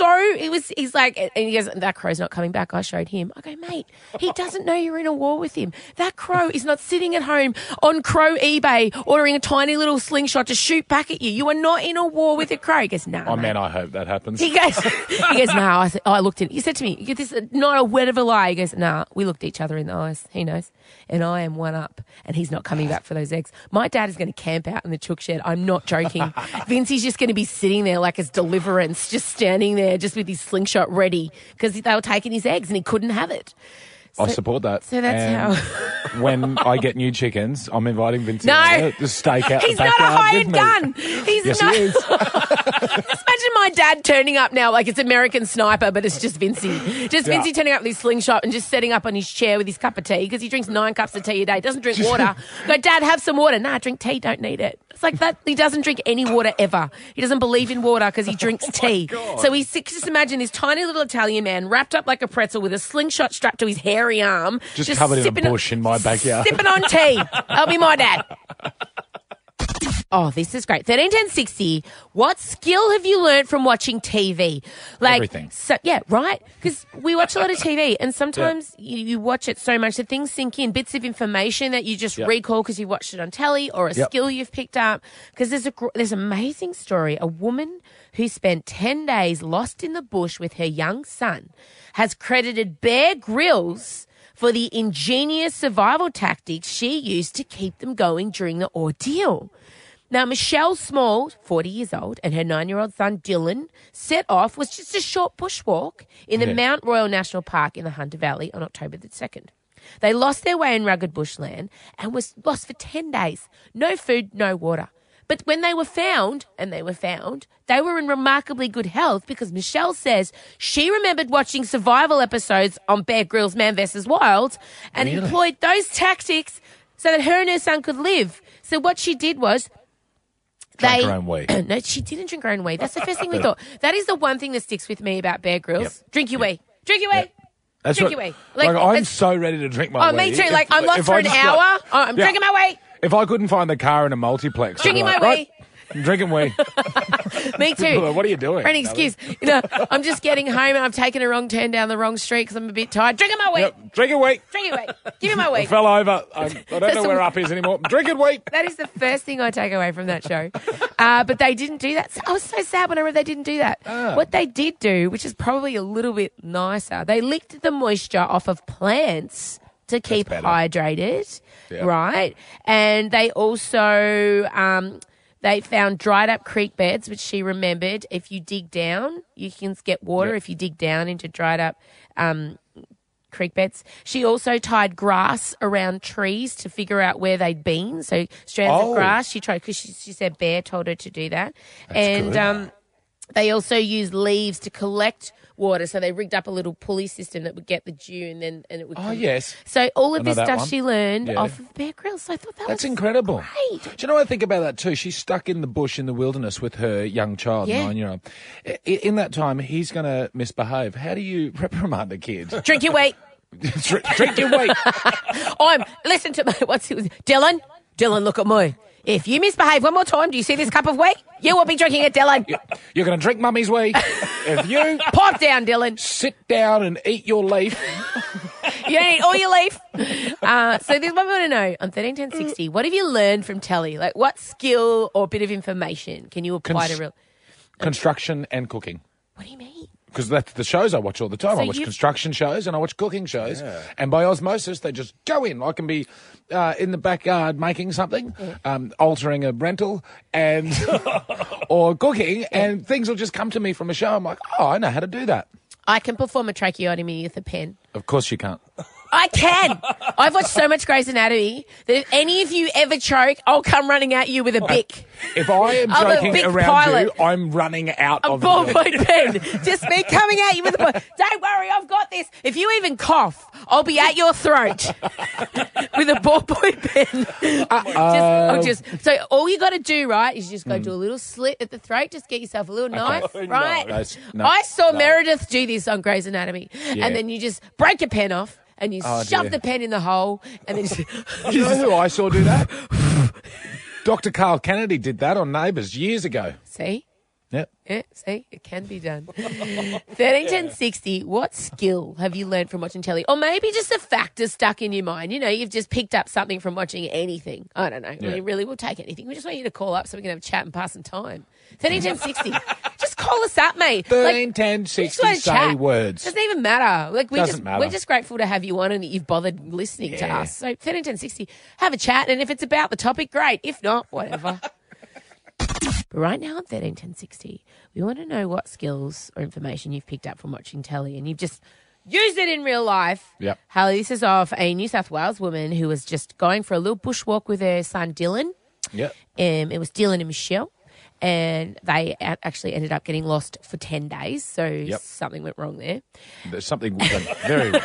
he's like, and he goes, "That crow's not coming back." I showed him. I go, "Mate, he doesn't know you're in a war with him. That crow is not sitting at home on crow eBay ordering a tiny little slingshot to shoot back at you. You are not in a war with a crow." He goes, "No." Oh, man, I hope that happens. He goes, "No." I looked at him. He said to me, "This is not a word of a lie." He goes, "Nah." We looked each other in the eyes. He knows. And I am one up. And he's not coming back for those eggs. My dad is going to camp out in the chook shed. I'm not joking. Vincey's just going to be sitting there like his deliverance, just standing there just with his slingshot ready because they were taking his eggs and he couldn't have it. I support that. So that's how. When I get new chickens, I'm inviting Vincey to stake out he's the not a backyard hired with me. gun. Yes, he is. Just imagine my dad turning up now like it's American Sniper, but it's just Vincey. Just Vincey turning up with his slingshot and just setting up on his chair with his cup of tea because he drinks 9 cups of tea a day. Doesn't drink water. Go, "Dad, have some water." "Nah, drink tea. Don't need it." It's like that. He doesn't drink any water ever. He doesn't believe in water because he drinks tea. So just imagine this tiny little Italian man wrapped up like a pretzel with a slingshot strapped to his hairy arm. Just covered in a bush in my backyard. Sipping on tea. That'll be my dad. Oh, this is great. 131060. What skill have you learned from watching TV? Everything. So, yeah, right? Because we watch a lot of TV and sometimes you watch it so much that things sink in, bits of information that you just recall because you watched it on telly or a skill you've picked up. Because there's an amazing story. A woman who spent 10 days lost in the bush with her young son has credited Bear Grylls for the ingenious survival tactics she used to keep them going during the ordeal. Now, Michelle Small, 40 years old, and her 9-year-old son Dylan set off, was just a short bushwalk in the Mount Royal National Park in the Hunter Valley on October the 2nd. They lost their way in rugged bushland and was lost for 10 days. No food, no water. But when they were found, they were in remarkably good health because Michelle says she remembered watching survival episodes on Bear Grylls' Man vs. Wild and employed those tactics so that her and her son could live. So what she did was Drink her own wee. No, she didn't drink her own wee. That's the first thing we thought. That is the one thing that sticks with me about Bear Grylls. Yep. Drink your wee. Drink your wee. That's drink your wee. Like I'm so ready to drink my wee. Oh, me too. Like I'm lost for an hour. I'm drinking my wee. If I couldn't find the car in a multiplex, drinking my wee. I'm drinking wee. Me too. Well, what are you doing? For an excuse. You know, I'm just getting home and I've taken a wrong turn down the wrong street because I'm a bit tired. Drinking my wheat. Yep. Drinking wheat. Drinking wheat. Give me my I wheat. fell over. I don't know where up is anymore. I'm drinking wheat. That is the first thing I take away from that show. But they didn't do that. I was so sad when I read they didn't do that. What they did do, which is probably a little bit nicer, they licked the moisture off of plants to keep hydrated, right? And they also they found dried up creek beds, which she remembered. If you dig down, you can get water if you dig down into dried up creek beds. She also tied grass around trees to figure out where they'd been. So strands of grass, she tried because she said Bear told her to do that. They also used leaves to collect water. So they rigged up a little pulley system that would get the dew and it would come. Yes. So all of I know this that stuff one. she learned off of Bear Grylls. So I thought That's was incredible. great. Do you know what I think about that too? She's stuck in the bush in the wilderness with her young child, 9-year-old. In that time, he's going to misbehave. How do you reprimand a kid? Drink your wheat. Drink your wheat. Listen to me. Dylan, look at me. If you misbehave one more time, do you see this cup of wheat? You will be drinking it, Dylan. You're going to drink mummy's wheat. If you pipe down, Dylan, sit down and eat your leaf. You don't eat all your leaf. So this is what we want to know on 131060. What have you learned from Telly? Like, what skill or bit of information can you apply to real construction and cooking? What do you mean? Because that's the shows I watch all the time. So I watch construction shows and I watch cooking shows. Yeah. And by osmosis, they just go in. I can be in the backyard making something, altering a rental, and or cooking, and things will just come to me from a show. I'm like, oh, I know how to do that. I can perform a tracheotomy with a pen. Of course you can't. I can. I've watched so much Grey's Anatomy that if any of you ever choke, I'll come running at you with a Bic. If I am joking around you, I'm running out of a ballpoint pen. Just me coming at you with a ball. Don't worry, I've got this. If you even cough, I'll be at your throat with a ballpoint pen. So all you got to do, right, is just go do a little slit at the throat. Just get yourself a little knife, right? I saw Meredith do this on Grey's Anatomy, and then you just break your pen off. And you shove the pen in the hole, and then Do you know who I saw do that? Dr. Carl Kennedy did that on Neighbours years ago. See? Yep. Yeah, see? It can be done. 131060, what skill have you learned from watching telly? Or maybe just a factor stuck in your mind. You know, you've just picked up something from watching anything. I don't know. Yeah. We really will take anything. We just want you to call up so we can have a chat and pass some time. 131060. Just call us up, mate. 131060, say words. Doesn't even matter. Like Doesn't matter. We're just grateful to have you on and that you've bothered listening to us. So 131060, have a chat, and if it's about the topic, great. If not, whatever. But right now on 131060, we want to know what skills or information you've picked up from watching telly and you've just used it in real life. Yep. Hallie, this is of a New South Wales woman who was just going for a little bushwalk with her son Dylan. Yep. It was Dylan and Michelle. And they actually ended up getting lost for 10 days. So something went wrong there. There's something went very wrong.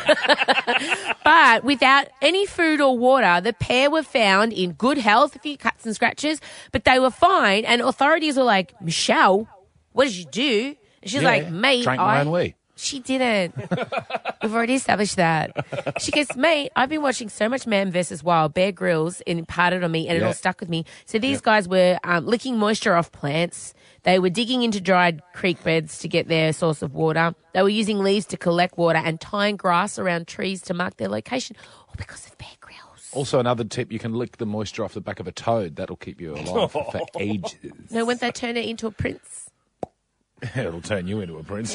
But without any food or water, the pair were found in good health, a few cuts and scratches, but they were fine. And authorities were like, Michelle, what did you do? And she's like, mate, drank my own wee. She didn't. We've already established that. She goes, mate, I've been watching so much Man vs. Wild, Bear Grylls, and imparted on me, and it all stuck with me. So these guys were licking moisture off plants. They were digging into dried creek beds to get their source of water. They were using leaves to collect water and tying grass around trees to mark their location, all because of Bear Grylls. Also, another tip, you can lick the moisture off the back of a toad. That'll keep you alive for ages. No, won't they turn it into a prince? It'll turn you into a prince.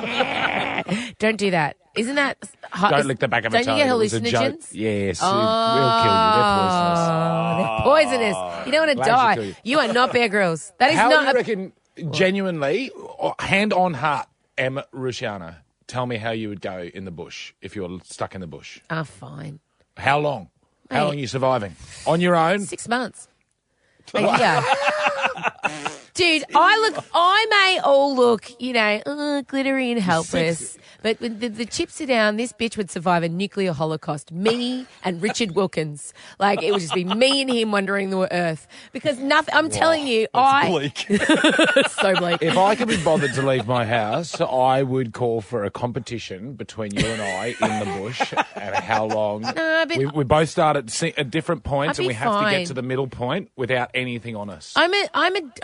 Don't do that. Isn't that... Don't lick the back of a toad. Don't you get It was a joke. hallucinogens? Yes, we'll kill you. They're poisonous. They're poisonous. You don't want to Glad you die. kill you. You are not Bear Grylls. That is How not... do you reckon, genuinely, hand on heart, Emma Rusciano, tell me how you would go in the bush if you were stuck in the bush? Fine. How long? How long are you surviving? On your own? 6 months. Yeah. Dude, I may all look, glittery and helpless, but when the chips are down, this bitch would survive a nuclear holocaust. Me and Richard Wilkins. Like, it would just be me and him wandering the earth. Because nothing, I'm telling you, bleak. So bleak. If I could be bothered to leave my house, I would call for a competition between you and I in the bush and how long. No, but we both start at different points I'd and be we have to fine. get to the middle point without anything on us. I'm a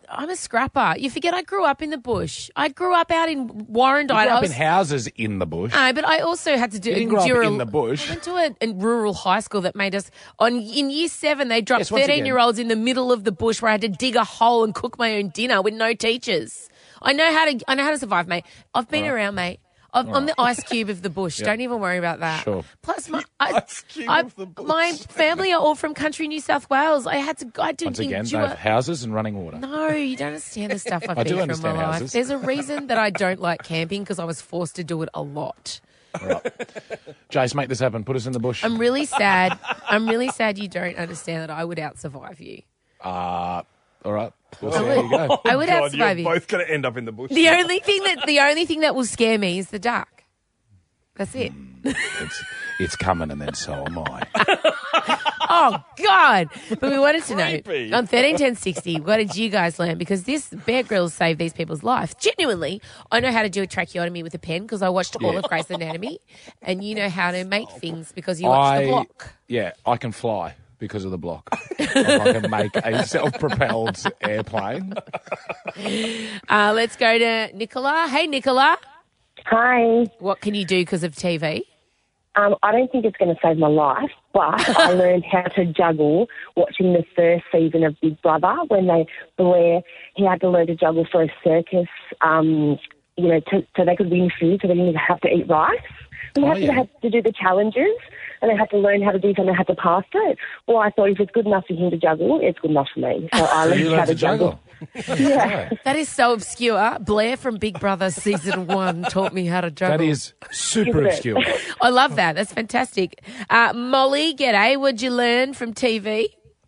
I'm a scrapper. You forget I grew up in the bush. I grew up out in Warrandyte. You grew up in houses in the bush. No, but I also had to do. You didn't grow up in the bush. I went to a rural high school that made us. In year 7, they dropped Yes, once again. 13-year-olds in the middle of the bush where I had to dig a hole and cook my own dinner with no teachers. I know how to survive, mate. I've been around, mate. I'm the ice cube of the bush. Yeah. Don't even worry about that. Sure. Plus, my bush. family are all from country New South Wales. I did Once again, endure. they have houses and running water. No, you don't understand the stuff I've I do been through in my understand life. houses. There's a reason that I don't like camping because I was forced to do it a lot. Jace, make this happen. Put us in the bush. I'm really sad. I'm really sad you don't understand that I would out-survive you. All right. Well, there you go. I would God, out-survive you. you're both going to end up in the bush. The only thing that will scare me is the dark. That's it. It's coming, and then so am I. Oh, God. But we wanted to know, Creepy. on 131060, what did you guys learn? Because this Bear Grylls saved these people's life. Genuinely, I know how to do a tracheotomy with a pen because I watched all of Grey's Anatomy, and you know how to make things because you watched The Block. Yeah, I can fly because of the block. I can make a self-propelled airplane. Let's go to Nicola. Hey, Nicola. Hi. What can you do because of TV? I don't think it's going to save my life, but I learned how to juggle watching the first season of Big Brother where he had to learn to juggle for a circus, so they could win food, so they didn't have to eat rice. And they had to do the challenges, and they had to learn how to do something, they had to pass it. Well, I thought if it's good enough for him to juggle, it's good enough for me. So I learned how to juggle. Yeah. That is so obscure. Blair from Big Brother season 1 taught me how to juggle. That is super obscure. I love that. That's fantastic. Molly, g'day. What'd you learn from TV?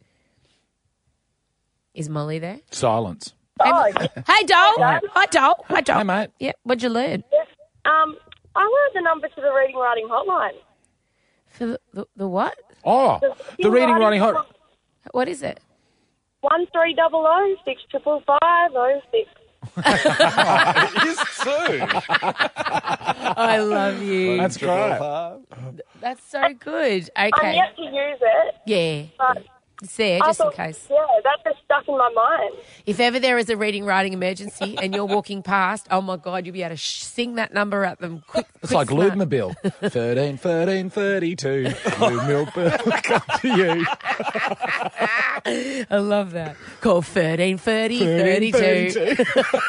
Is Molly there? Silence. Hey, Dole. Hi, Dole. Hi, Dole. Hey, mate. Yeah, what'd you learn? I learned the number to the reading writing hotline. For the what? Oh, the reading writing hot. What is it? 1300 6555 It is too. I love you. Well, that's great. That's so good. Okay. I'm yet to use it. Yeah. But It's there, I just in thought, case. Yeah, that just stuck in my mind. If ever there is a reading-writing emergency and you're walking past, oh, my God, you'll be able to sing that number at them quick. It's like Lubmobile. 13, 13, 32. Lubmobile, come to you. I love that. Call 13, 30, 32.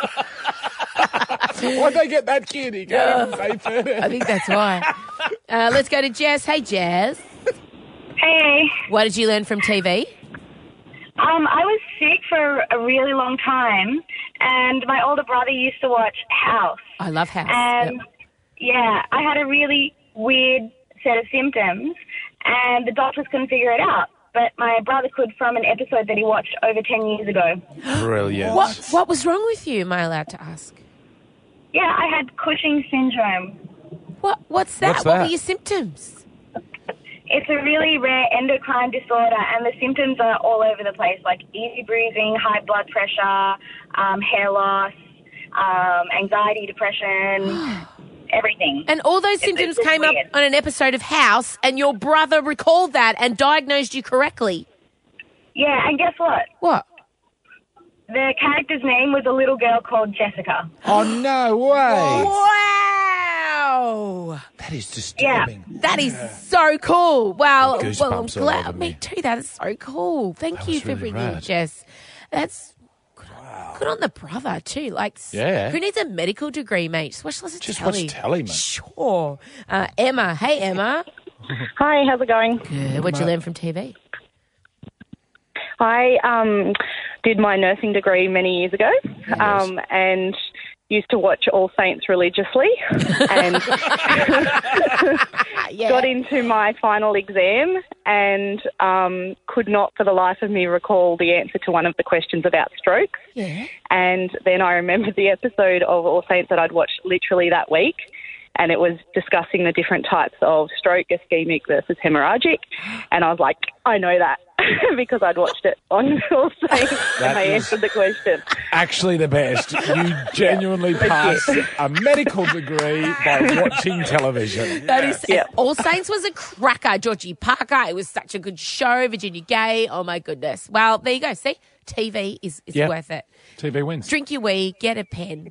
Why'd they get that kid? He can't even say 13. I think that's why. Let's go to Jess. Hey, Jess. Hey. What did you learn from TV? I was sick for a really long time, and my older brother used to watch House. I love House. And, yeah, I had a really weird set of symptoms, and the doctors couldn't figure it out. But my brother could from an episode that he watched over 10 years ago. Brilliant. What was wrong with you, am I allowed to ask? Yeah, I had Cushing's syndrome. What's that? What's What that? were your symptoms? It's a really rare endocrine disorder, and the symptoms are all over the place, like easy bruising, high blood pressure, hair loss, anxiety, depression, everything. And all those symptoms came up on an episode of House, and your brother recalled that and diagnosed you correctly. Yeah, and guess what? What? The character's name was a little girl called Jessica. Oh, no way. Wow. That is disturbing. Yeah. That is so cool. Wow. Goosebumps Well, I'm all glad. over Me me. too. That is so cool. Thank you for really bringing rad. Jess. That's good on the brother too. Like, Yeah. who needs a medical degree, mate? Just watch lots of Just telly. watch telly, mate. Sure. Emma. Hey, Emma. Hi, how's it going? Good. What'd you learn from TV? I did my nursing degree many years ago and used to watch All Saints religiously and got into my final exam and could not for the life of me recall the answer to one of the questions about strokes. Yeah. And then I remembered the episode of All Saints that I'd watched literally that week, and it was discussing the different types of stroke, ischemic versus hemorrhagic, and I was like, I know that. because I'd watched it on All Saints and I is- answered the question. Actually, the best. You genuinely pass a medical degree by watching television. That is, All Saints was a cracker. Georgie Parker, it was such a good show. Virginia Gay, oh my goodness. Well, there you go. See, TV is Yep. worth it. TV wins. Drink your wee, get a pen.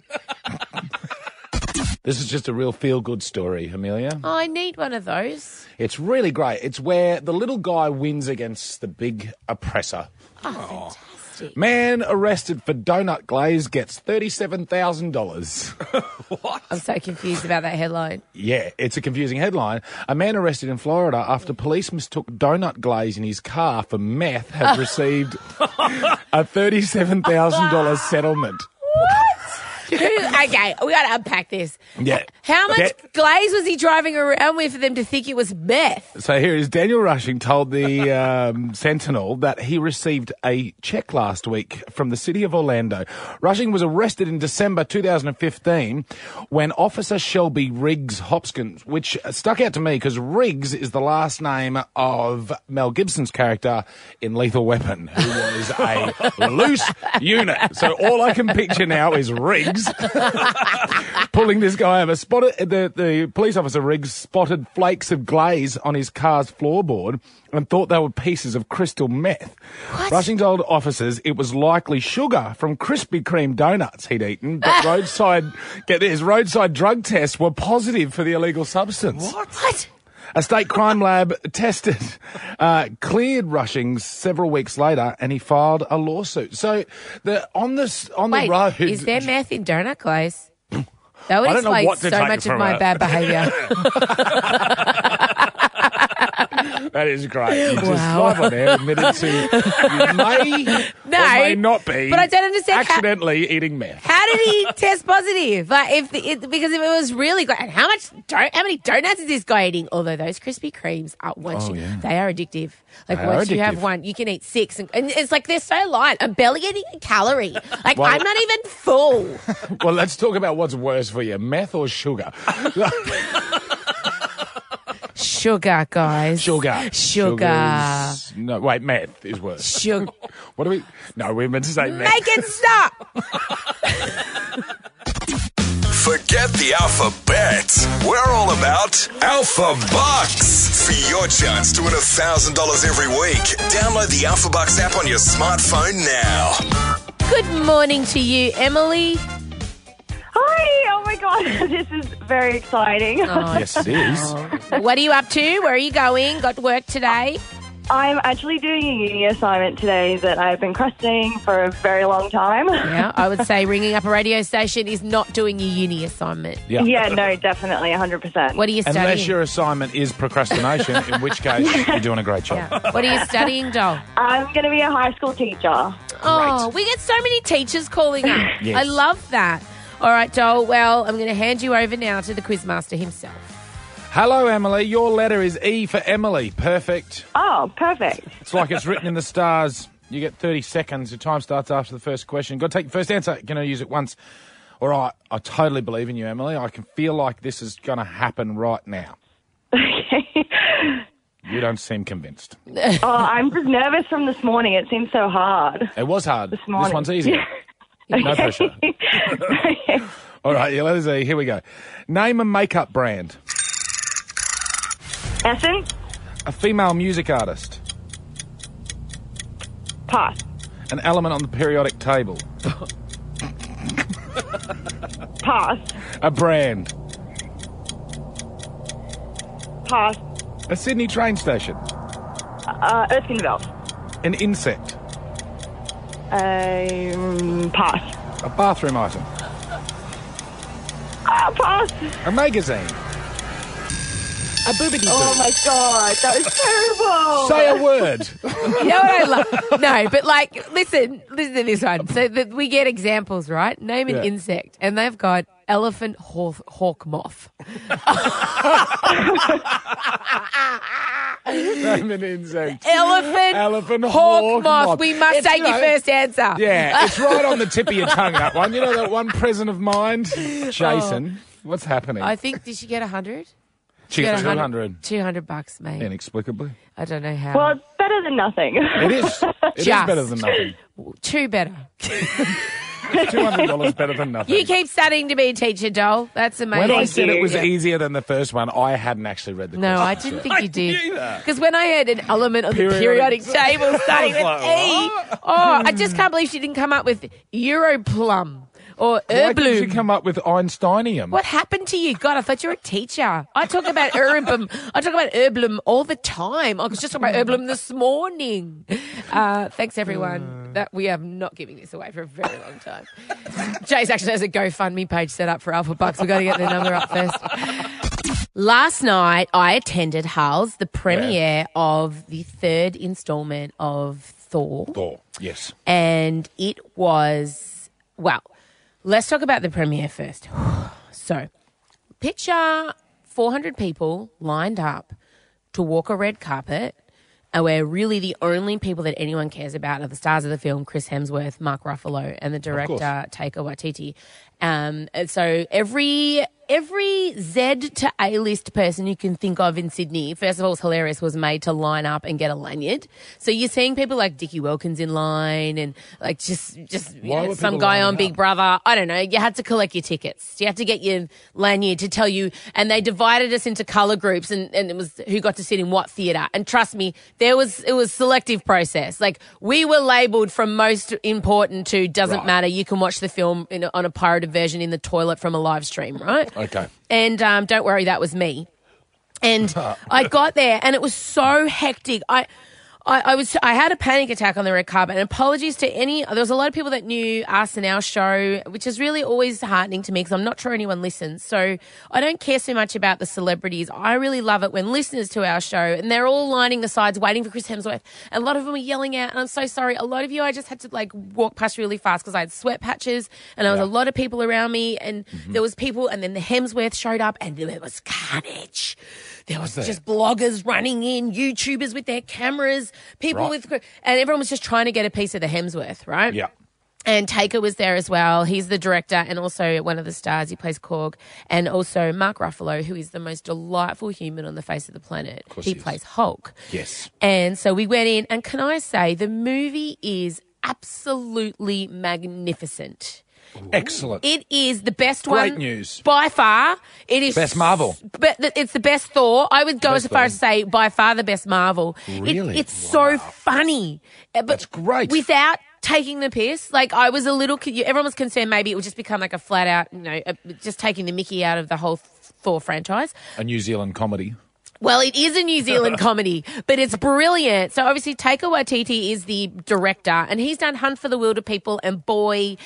This is just a real feel-good story, Amelia. Oh, I need one of those. It's really great. It's where the little guy wins against the big oppressor. Oh, fantastic. Man arrested for donut glaze gets $37,000. I'm so confused about that headline. Yeah, it's a confusing headline. A man arrested in Florida after police mistook donut glaze in his car for meth has received a $37,000 settlement. Okay, we got to unpack this. Yeah. How much glaze was he driving around with for them to think it was meth? So here is Daniel Rushing told the Sentinel that he received a check last week from the city of Orlando. Rushing was arrested in December 2015 when Officer Shelby Riggs Hopkins, which stuck out to me because Riggs is the last name of Mel Gibson's character in Lethal Weapon, who was a loose unit. So all I can picture now is Riggs pulling this guy over. The police officer Riggs spotted flakes of glaze on his car's floorboard and thought they were pieces of crystal meth. Rushing told officers it was likely sugar from Krispy Kreme donuts he'd eaten, but roadside drug tests were positive for the illegal substance. What? A state crime lab cleared Rushing several weeks later, and he filed a lawsuit. So on the road, is there meth in donut glaze? That would I don't know explain what to so take much of from my it. bad behaviour. That is great. You just Wow. live on air admitted to you may or may not be but I don't understand accidentally eating meth. How did he test positive? Like, because if it was really good, and how many donuts is this guy eating? Although those Krispy Kremes are they are addictive. Like They are once you have addictive. one, you can eat 6, and it's like they're so light. I'm barely getting a calorie. Like Well- I'm not even full. Well, let's talk about what's worse for you, meth or sugar. Sugar, guys. Sugar. Sugar. No, wait, meth is worse. Sugar. What do we? No, we're meant to say meth. Make it stop. Forget the alphabet. We're all about Alpha Bucks. For your chance to win $1,000 every week, download the Alpha Bucks app on your smartphone now. Good morning to you, Emily. Hi! Oh my god, this is very exciting. Yes, it is. What are you up to? Where are you going? Got work today? I'm actually doing a uni assignment today that I've been procrastinating for a very long time. Yeah, I would say ringing up a radio station is not doing your uni assignment. Yeah, no, definitely, 100%. What are you studying? Unless your assignment is procrastination, in which case you're doing a great job. What are you studying, doll? I'm going to be a high school teacher. Oh, we get so many teachers calling up. Yes. I love that. All right, doll. Well, I'm going to hand you over now to the quizmaster himself. Hello, Emily. Your letter is E for Emily. Perfect. Oh, perfect. It's like it's written in the stars. You get 30 seconds. Your time starts after the first question. Got to take your first answer. You're going to use it once. All right. I totally believe in you, Emily. I can feel like this is going to happen right now. You don't seem convinced. Oh, I'm just nervous from this morning. It seems so hard. It was hard. This morning. This one's easier. No pressure. All right. Your letter's E. Here we go. Name a makeup brand. Essence? A female music artist. Pass. An element on the periodic table. Pass. A brand. Pass. A Sydney train station. Erskine Belt. An insect. Pass. A bathroom item. Pass. A magazine. A boobity. Oh my god, that was terrible. Say a word. You know what I love? No, but like, listen to this one. So that we get examples, right? Name an Yeah. insect, and they've got elephant hawk moth. Name an insect. Elephant hawk moth. We must It's, take you your know, first answer. Yeah, it's right on the tip of your tongue, that one. You know that one present of mind? Jason, what's happening? I think, did she get 100? She got 200. $200, mate. Inexplicably. I don't know how. Well, better than nothing. It is. It is Just. better than nothing. Two better. $200 better than nothing. You keep studying to be a teacher, Joel. That's amazing. When I said it was easier than the first one, I hadn't actually read the No, question. I didn't think you did. Because when I heard an element of the periodic table starting with E, I just can't believe she didn't come up with Europlum or Why did you Erblum. come up with Einsteinium? What happened to you? God, I thought you were a teacher. I talk about Erblum all the time. I was just talking about Erblum this morning. Thanks, everyone. That we are not giving this away for a very long time. Jace actually has a GoFundMe page set up for Alpha Bucks. We've got to get the number up first. Last night, I attended Hulls, the premiere of the third installment of Thor. Thor, yes. And it was, well, let's talk about the premiere first. So, picture 400 people lined up to walk a red carpet, and where really the only people that anyone cares about are the stars of the film, Chris Hemsworth, Mark Ruffalo, and the director, Taika Waititi. And so every Z to A-list person you can think of in Sydney, first of all, it's hilarious, was made to line up and get a lanyard. So you're seeing people like Dickie Wilkins in line and like just some guy on Big Brother. I don't know. You had to collect your tickets. You had to get your lanyard to tell you. And they divided us into colour groups and it was who got to sit in what theatre. And trust me, it was selective process. Like we were labelled from most important to doesn't matter. You can watch the film on a pirated version in the toilet from a live stream, right? Okay. And don't worry, that was me. And I got there, and it was so hectic. I had a panic attack on the red carpet. And apologies to there was a lot of people that knew us and our show, which is really always heartening to me because I'm not sure anyone listens. So I don't care so much about the celebrities. I really love it when listeners to our show and they're all lining the sides waiting for Chris Hemsworth. And a lot of them were yelling out, and I'm so sorry. A lot of you, I just had to like walk past really fast because I had sweat patches and there was a lot of people around me, and there was people, and then the Hemsworth showed up and there was carnage. There was just bloggers running in, YouTubers with their cameras, people and everyone was just trying to get a piece of the Hemsworth, right? Yeah. And Taika was there as well. He's the director and also one of the stars. He plays Korg. And also Mark Ruffalo, who is the most delightful human on the face of the planet. He plays Hulk. Yes. And so we went in, and can I say, the movie is absolutely magnificent. Excellent. It is the best one. Great news. By far. It is Best Marvel. But it's the best Thor. I would go as far as to say by far the best Marvel. Really? It's so funny. But that's great. Without taking the piss. Like I was a little, everyone was concerned maybe it would just become like a flat out, just taking the mickey out of the whole Thor franchise. A New Zealand comedy. Well, it is a New Zealand comedy, but it's brilliant. So obviously Taika Waititi is the director, and he's done Hunt for the Wilder People and Boy,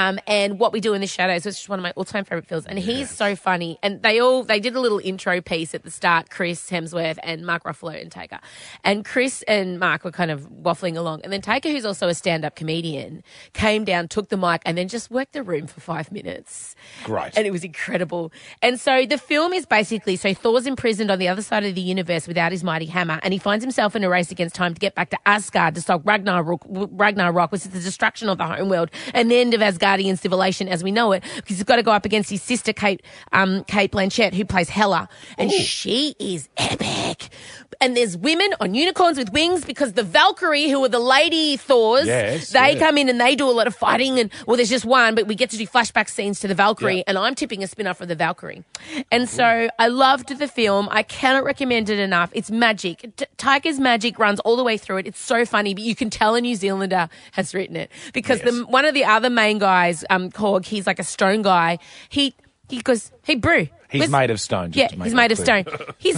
and What We Do in the Shadows, which is one of my all-time favourite films. And he's so funny. And they did a little intro piece at the start, Chris Hemsworth and Mark Ruffalo and Taika. And Chris and Mark were kind of waffling along. And then Taika, who's also a stand-up comedian, came down, took the mic, and then just worked the room for 5 minutes. Great. And it was incredible. And so the film is basically, Thor's imprisoned on the other side of the universe without his mighty hammer, and he finds himself in a race against time to get back to Asgard to stop Ragnarok, which is the destruction of the homeworld and the end of Asgardian civilization as we know it, because he's got to go up against his sister Kate Blanchett, who plays Hela, and she is epic. And there's women on unicorns with wings because the Valkyrie, who are the lady Thors, they come in and they do a lot of fighting. And well, there's just one, but we get to do flashback scenes to the Valkyrie, and I'm tipping a spin-off of the Valkyrie. And so I loved the film. I cannot recommend it enough. It's magic. Taika's magic runs all the way through it. It's so funny, but you can tell a New Zealander has written it because one of the other main guys, Korg, he's like a stone guy. He goes, "Hey, Brew." He's made of stone. He's made of stone.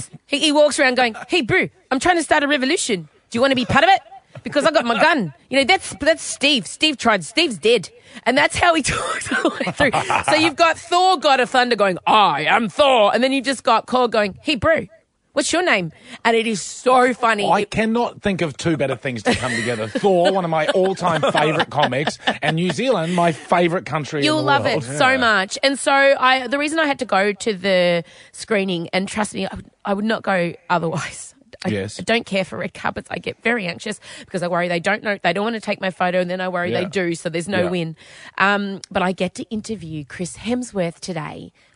He walks around going, "Hey, Brew, I'm trying to start a revolution. Do you want to be part of it? Because I got my gun." That's Steve. Steve tried. Steve's dead. And that's how he talks all the way through. So you've got Thor, God of Thunder, going, "I am Thor." And then you've just got Korg going, "Hey, Brew, what's your name?" And it is so funny. I cannot think of two better things to come together. Thor, one of my all-time favourite comics, and New Zealand, my favourite country You'll in the world. love it so much. And so the reason I had to go to the screening, and trust me, I would not go otherwise. I don't care for red carpets. I get very anxious because I worry they don't want to take my photo, and then I worry they do, so there's no win. But I get to interview Chris Hemsworth today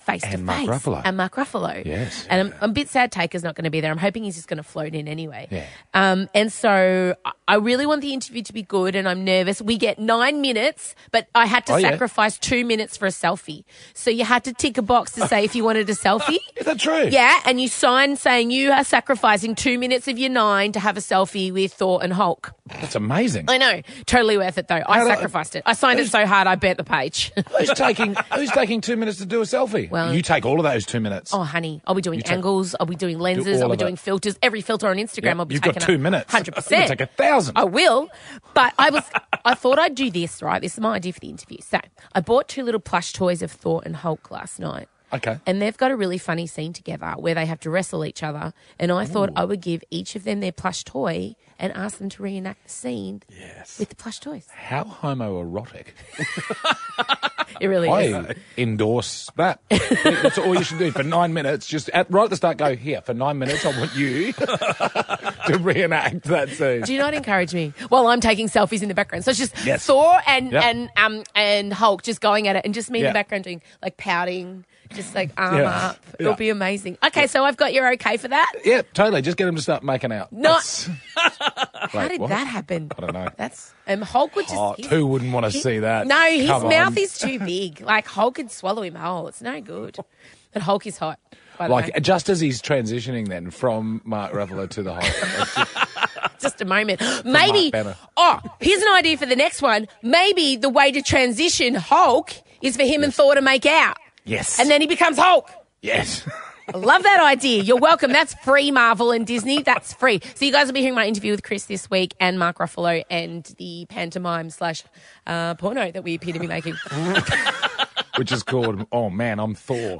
face to face. And Mark Ruffalo. And Mark Ruffalo. Yes. And I'm a bit sad Taker's not going to be there. I'm hoping he's just going to float in anyway. Yeah. And so I really want the interview to be good, and I'm nervous. We get 9 minutes, but I had to sacrifice 2 minutes for a selfie. So you had to tick a box to say if you wanted a selfie. Is that true? Yeah, and you sign saying you are sacrificing 2 minutes of your 9 to have a selfie with Thor and Hulk. That's amazing. I know. Totally worth it, though. I sacrificed it. I signed it so hard I burnt the page. Who's taking 2 minutes to do a selfie? Well, you take all of those 2 minutes. Oh, honey, I'll be doing angles. I'll be doing lenses. I'll be doing filters. Every filter on Instagram I'll be taking. You've got 2 minutes. 100%. You'll take 1,000. I will. But I thought I'd do this, right? This is my idea for the interview. So I bought 2 little plush toys of Thor and Hulk last night. Okay. And they've got a really funny scene together where they have to wrestle each other. And I thought I would give each of them their plush toy and ask them to reenact the scene with the plush toys. How homoerotic. It really is. I endorse that. That's all you should do for 9 minutes. Just right at the start, go, here, for 9 minutes, I want you to reenact that scene. Do you not encourage me while I'm taking selfies in the background? So it's just Thor and Hulk just going at it, and just me in the background doing like pouting, just like arm up. It'll be amazing. Okay, so I've got your okay for that? Yeah, totally. Just get him to start making out. How did that happen? I don't know. That's Hulk would just. Who wouldn't want to see that? No, his Come mouth on. is too big. Like Hulk could swallow him whole. It's no good. And Hulk is hot. By the way. Just as he's transitioning then from Mark Ruffalo to the Hulk. Just a moment. Maybe. Here's an idea for the next one. Maybe the way to transition Hulk is for him and Thor to make out. Yes. And then he becomes Hulk. Yes. I love that idea. You're welcome. That's free, Marvel and Disney. That's free. So you guys will be hearing my interview with Chris this week and Mark Ruffalo and the pantomime / porno that we appear to be making. Which is called, Oh Man, I'm Thor.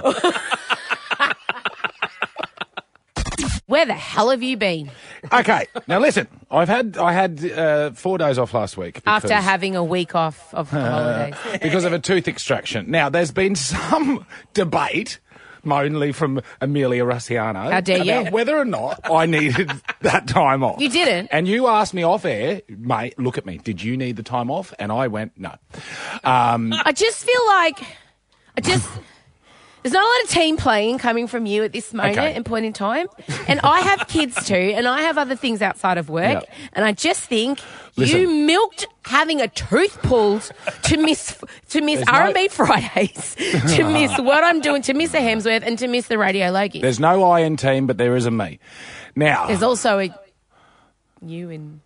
Where the hell have you been? Okay, now listen. I had 4 days off last week After having a week off of the holidays. because of a tooth extraction. Now, there's been some debate, mainly from Amelia Rossiano, How dare you? about whether or not I needed that time off. You didn't? And you asked me off air, mate, look at me, did you need the time off? And I went, no. I just feel like there's not a lot of team playing coming from you at this moment and point in time. And I have kids too, and I have other things outside of work. Yep. And I just think you milked having a tooth pulled to miss R&B Fridays, to miss what I'm doing, to miss a Hemsworth, and to miss the Radio Logie. There's no I in team, but there is a me. Now, there's also a you in...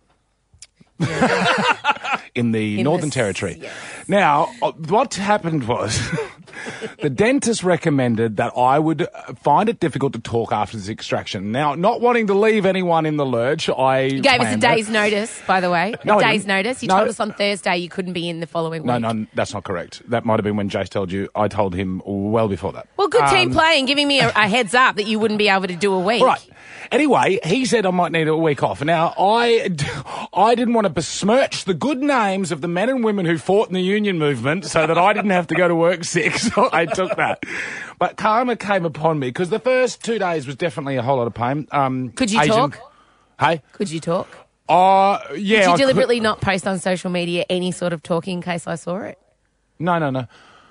in the Northern Territory. Yes. Now, what happened was the dentist recommended that I would find it difficult to talk after this extraction. Now, not wanting to leave anyone in the lurch, You gave us a day's notice, by the way. No, a day's notice. You told us on Thursday you couldn't be in the following week. No, that's not correct. That might have been when Jace told you. I told him well before that. Well, good team playing, giving me a heads up that you wouldn't be able to do a week. All right. Anyway, he said I might need a week off. Now, I didn't want to besmirch the good names of the men and women who fought in the union movement so that I didn't have to go to work sick, so I took that. But karma came upon me because the first 2 days was definitely a whole lot of pain. Could you talk? Hey? Could you talk? Yeah. Did you deliberately not post on social media any sort of talking in case I saw it? No. No.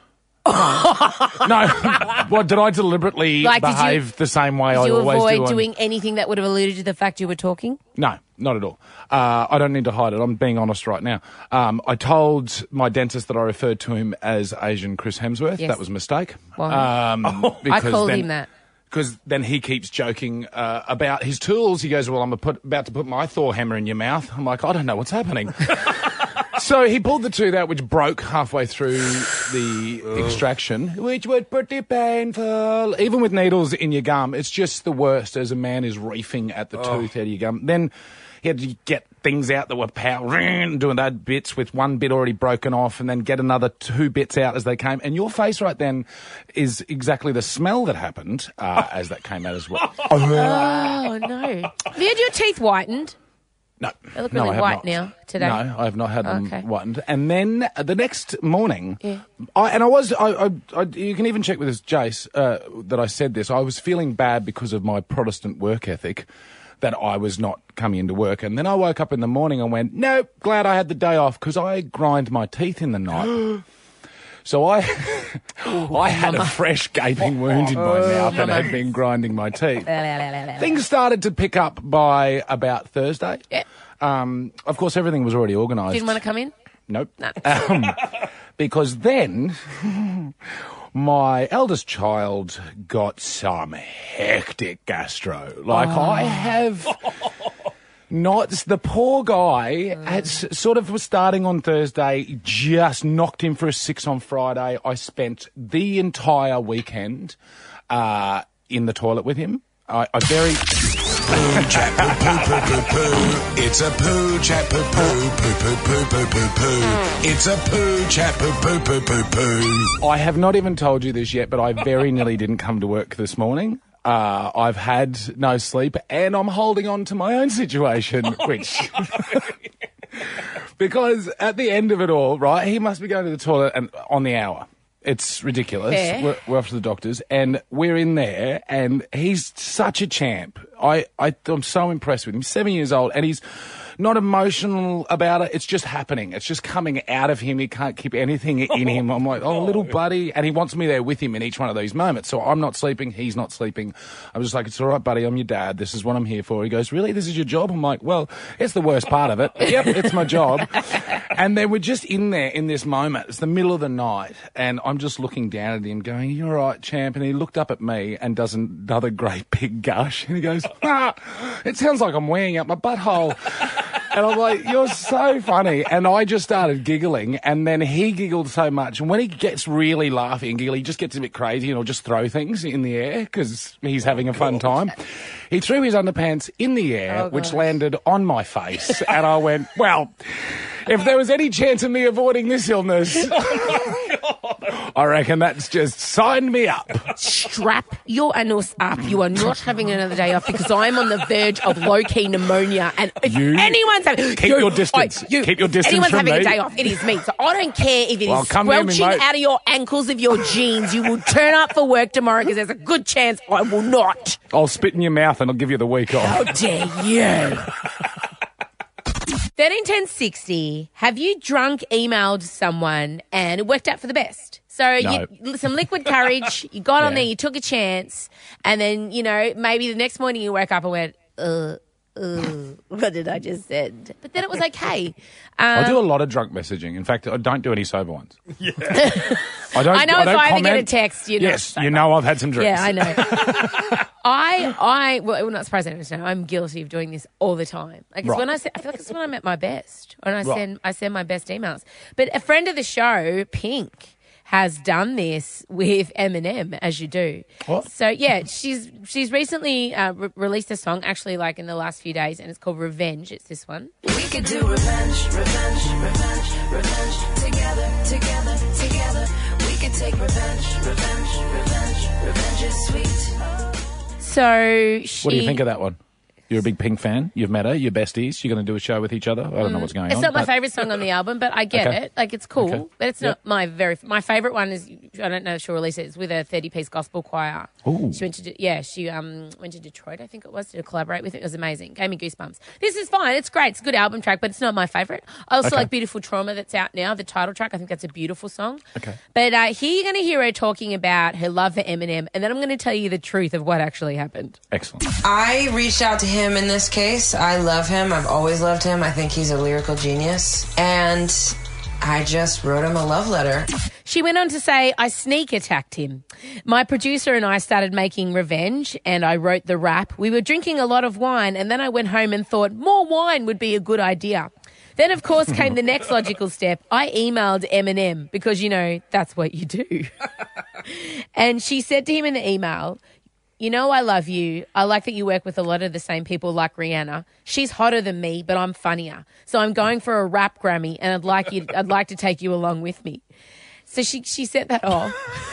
What, did I deliberately behave the same way I always do? Did you avoid doing anything that would have alluded to the fact you were talking? No, not at all. I don't need to hide it. I'm being honest right now. I told my dentist that I referred to him as Asian Chris Hemsworth. Yes. That was a mistake. Why? I called him that. Because then he keeps joking about his tools. He goes, well, I'm about to put my Thor hammer in your mouth. I'm like, I don't know what's happening. So he pulled the tooth out, which broke halfway through the extraction, which was pretty painful. Even with needles in your gum, it's just the worst as a man is reefing at the tooth out of your gum. Then he had to get things out that were doing that bits with one bit already broken off and then get another 2 bits out as they came. And your face right then is exactly the smell that happened as that came out as well. Oh, no. Have you had your teeth whitened? No. They look really white now, today. No, I have not had them whitened. And then the next morning, you can even check with this, Jace, that I said this. I was feeling bad because of my Protestant work ethic that I was not coming into work. And then I woke up in the morning and went, nope, glad I had the day off because I grind my teeth in the night. So I I had a fresh gaping wound in my mouth and had been grinding my teeth. Things started to pick up by about Thursday. Yeah. Of course, everything was already organised. Didn't want to come in? Nope. No. Because then my eldest child got some hectic gastro. I have not... The poor guy was starting on Thursday, just knocked him for a 6 on Friday. I spent the entire weekend in the toilet with him. I very... Poo chat poo poo poo poo poo. It's a poo chat poo poo poo poo poo poo poo poo. It's a poo chat poo poo poo poo poo. I have not even told you this yet, but I very nearly didn't come to work this morning. I've had no sleep and I'm holding on to my own situation, which... Because at the end of it all, right, he must be going to the toilet and on the hour. It's ridiculous. Yeah. We're off to the doctors, and we're in there, and he's such a champ. I'm so impressed with him. He's 7 years old, and he's not emotional about it. It's just happening. It's just coming out of him. He can't keep anything in him. I'm like, oh, little buddy. And he wants me there with him in each one of these moments. So I'm not sleeping. He's not sleeping. I'm just like, it's all right, buddy. I'm your dad. This is what I'm here for. He goes, really? This is your job? I'm like, well, it's the worst part of it. Yep, it's my job. And then we're just in there in this moment. It's the middle of the night. And I'm just looking down at him going, you're all right, champ. And he looked up at me and does another great big gush. And he goes, it sounds like I'm wearing out my butthole. And I'm like, you're so funny. And I just started giggling, and then he giggled so much. And when he gets really laughing and giggling, he just gets a bit crazy and he'll just throw things in the air because he's having a fun time. He threw his underpants in the air, which landed on my face. And I went, well, if there was any chance of me avoiding this illness, I reckon that's just signed me up. Strap your anus up. You are not having another day off because I'm on the verge of low-key pneumonia. And if anyone's having... Keep your distance. Keep your distance anyone's from having me. a day off, it is me. So I don't care if it is come near me, squelching mate. out of your ankles of your jeans. You will turn up for work tomorrow because there's a good chance I will not. I'll spit in your mouth and I'll give you the week off. How dare you? 131060, have you drunk emailed someone and it worked out for the best? So No. some liquid courage, you got on there, you took a chance, and then, maybe the next morning you woke up and went, what did I just said? But then it was okay. I do a lot of drunk messaging. In fact, I don't do any sober ones. Yeah. I I know if don't I ever get a comment. text, Yes, you know I've had some drinks. Yeah, I know. I'm not surprised I don't know. I'm guilty of doing this all the time. Like it's Right. when I feel like it's when I'm at my best. When I Right. send my best emails. But a friend of the show, Pink, has done this with Eminem, as you do. What? So yeah, she's recently released a song, actually, like in the last few days, and it's called Revenge. It's this one. We could do revenge, revenge, revenge, revenge. Together, together, together. We could take revenge, revenge, revenge. Revenge is sweet. So she... What do you think of that one? You're a big Pink fan. You've met her. You're besties. You're going to do a show with each other. I don't know what's going on. It's not my but- favourite song on the album, but I get Okay. it. Like, it's cool. Okay. But it's not my favourite one is, I don't know if she'll release it, it's with a 30-piece gospel choir. Ooh. She went to, went to Detroit, I think it was, to collaborate with it. It was amazing. Gave me goosebumps. This is fine. It's great. It's a good album track, but it's not my favourite. I also Okay. like Beautiful Trauma that's out now, the title track. I think that's a beautiful song. Okay. But here you're going to hear her talking about her love for Eminem, and then I'm going to tell you the truth of what actually happened. Excellent. I reached out to him in this case. I love him. I've always loved him. I think he's a lyrical genius. And I just wrote him a love letter. She went on to say, I sneak attacked him. My producer and I started making Revenge, and I wrote the rap. We were drinking a lot of wine, and then I went home and thought more wine would be a good idea. Then, of course, came the next logical step. I emailed Eminem because, that's what you do. And she said to him in the email, I love you. I like that you work with a lot of the same people like Rihanna. She's hotter than me, but I'm funnier. So I'm going for a rap Grammy, and I'd like to take you along with me. So she sent that off.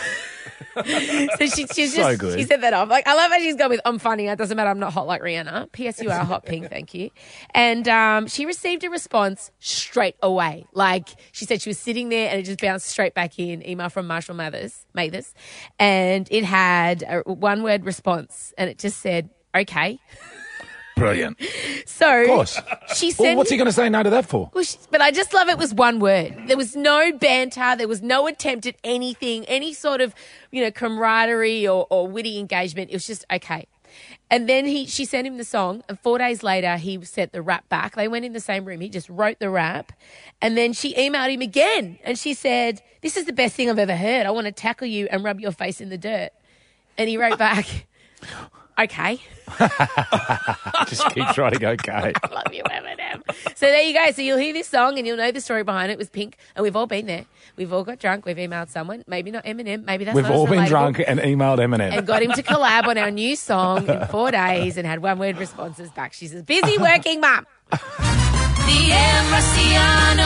So she's So good. She said that off. Like, I love how she's gone with, I'm funny. It doesn't matter. I'm not hot like Rihanna. P.S. You are hot, Pink. Thank you. And she received a response straight away. Like, she said she was sitting there and it just bounced straight back in. Email from Marshall Mathers. And it had a one-word response. And it just said, okay. Brilliant. So, Of course. she Well, sent what's he going to say no to that for? Well, but I just love it was one word. There was no banter. There was no attempt at anything, any sort of, camaraderie or witty engagement. It was just, okay. And then she sent him the song, and 4 days later, he sent the rap back. They went in the same room. He just wrote the rap. And then she emailed him again, and she said, "This is the best thing I've ever heard. I want to tackle you and rub your face in the dirt." And he wrote back, "Okay." Just keeps writing okay. I love you, Eminem. So there you go. So you'll hear this song and you'll know the story behind it. It was Pink, and we've all been there. We've all got drunk. We've emailed someone. Maybe not Eminem. Maybe that's We've not as all been relatable. drunk and emailed Eminem. And got him to collab on our new song in 4 days and had one-word responses back. She's a busy working mum. The Em Rusciano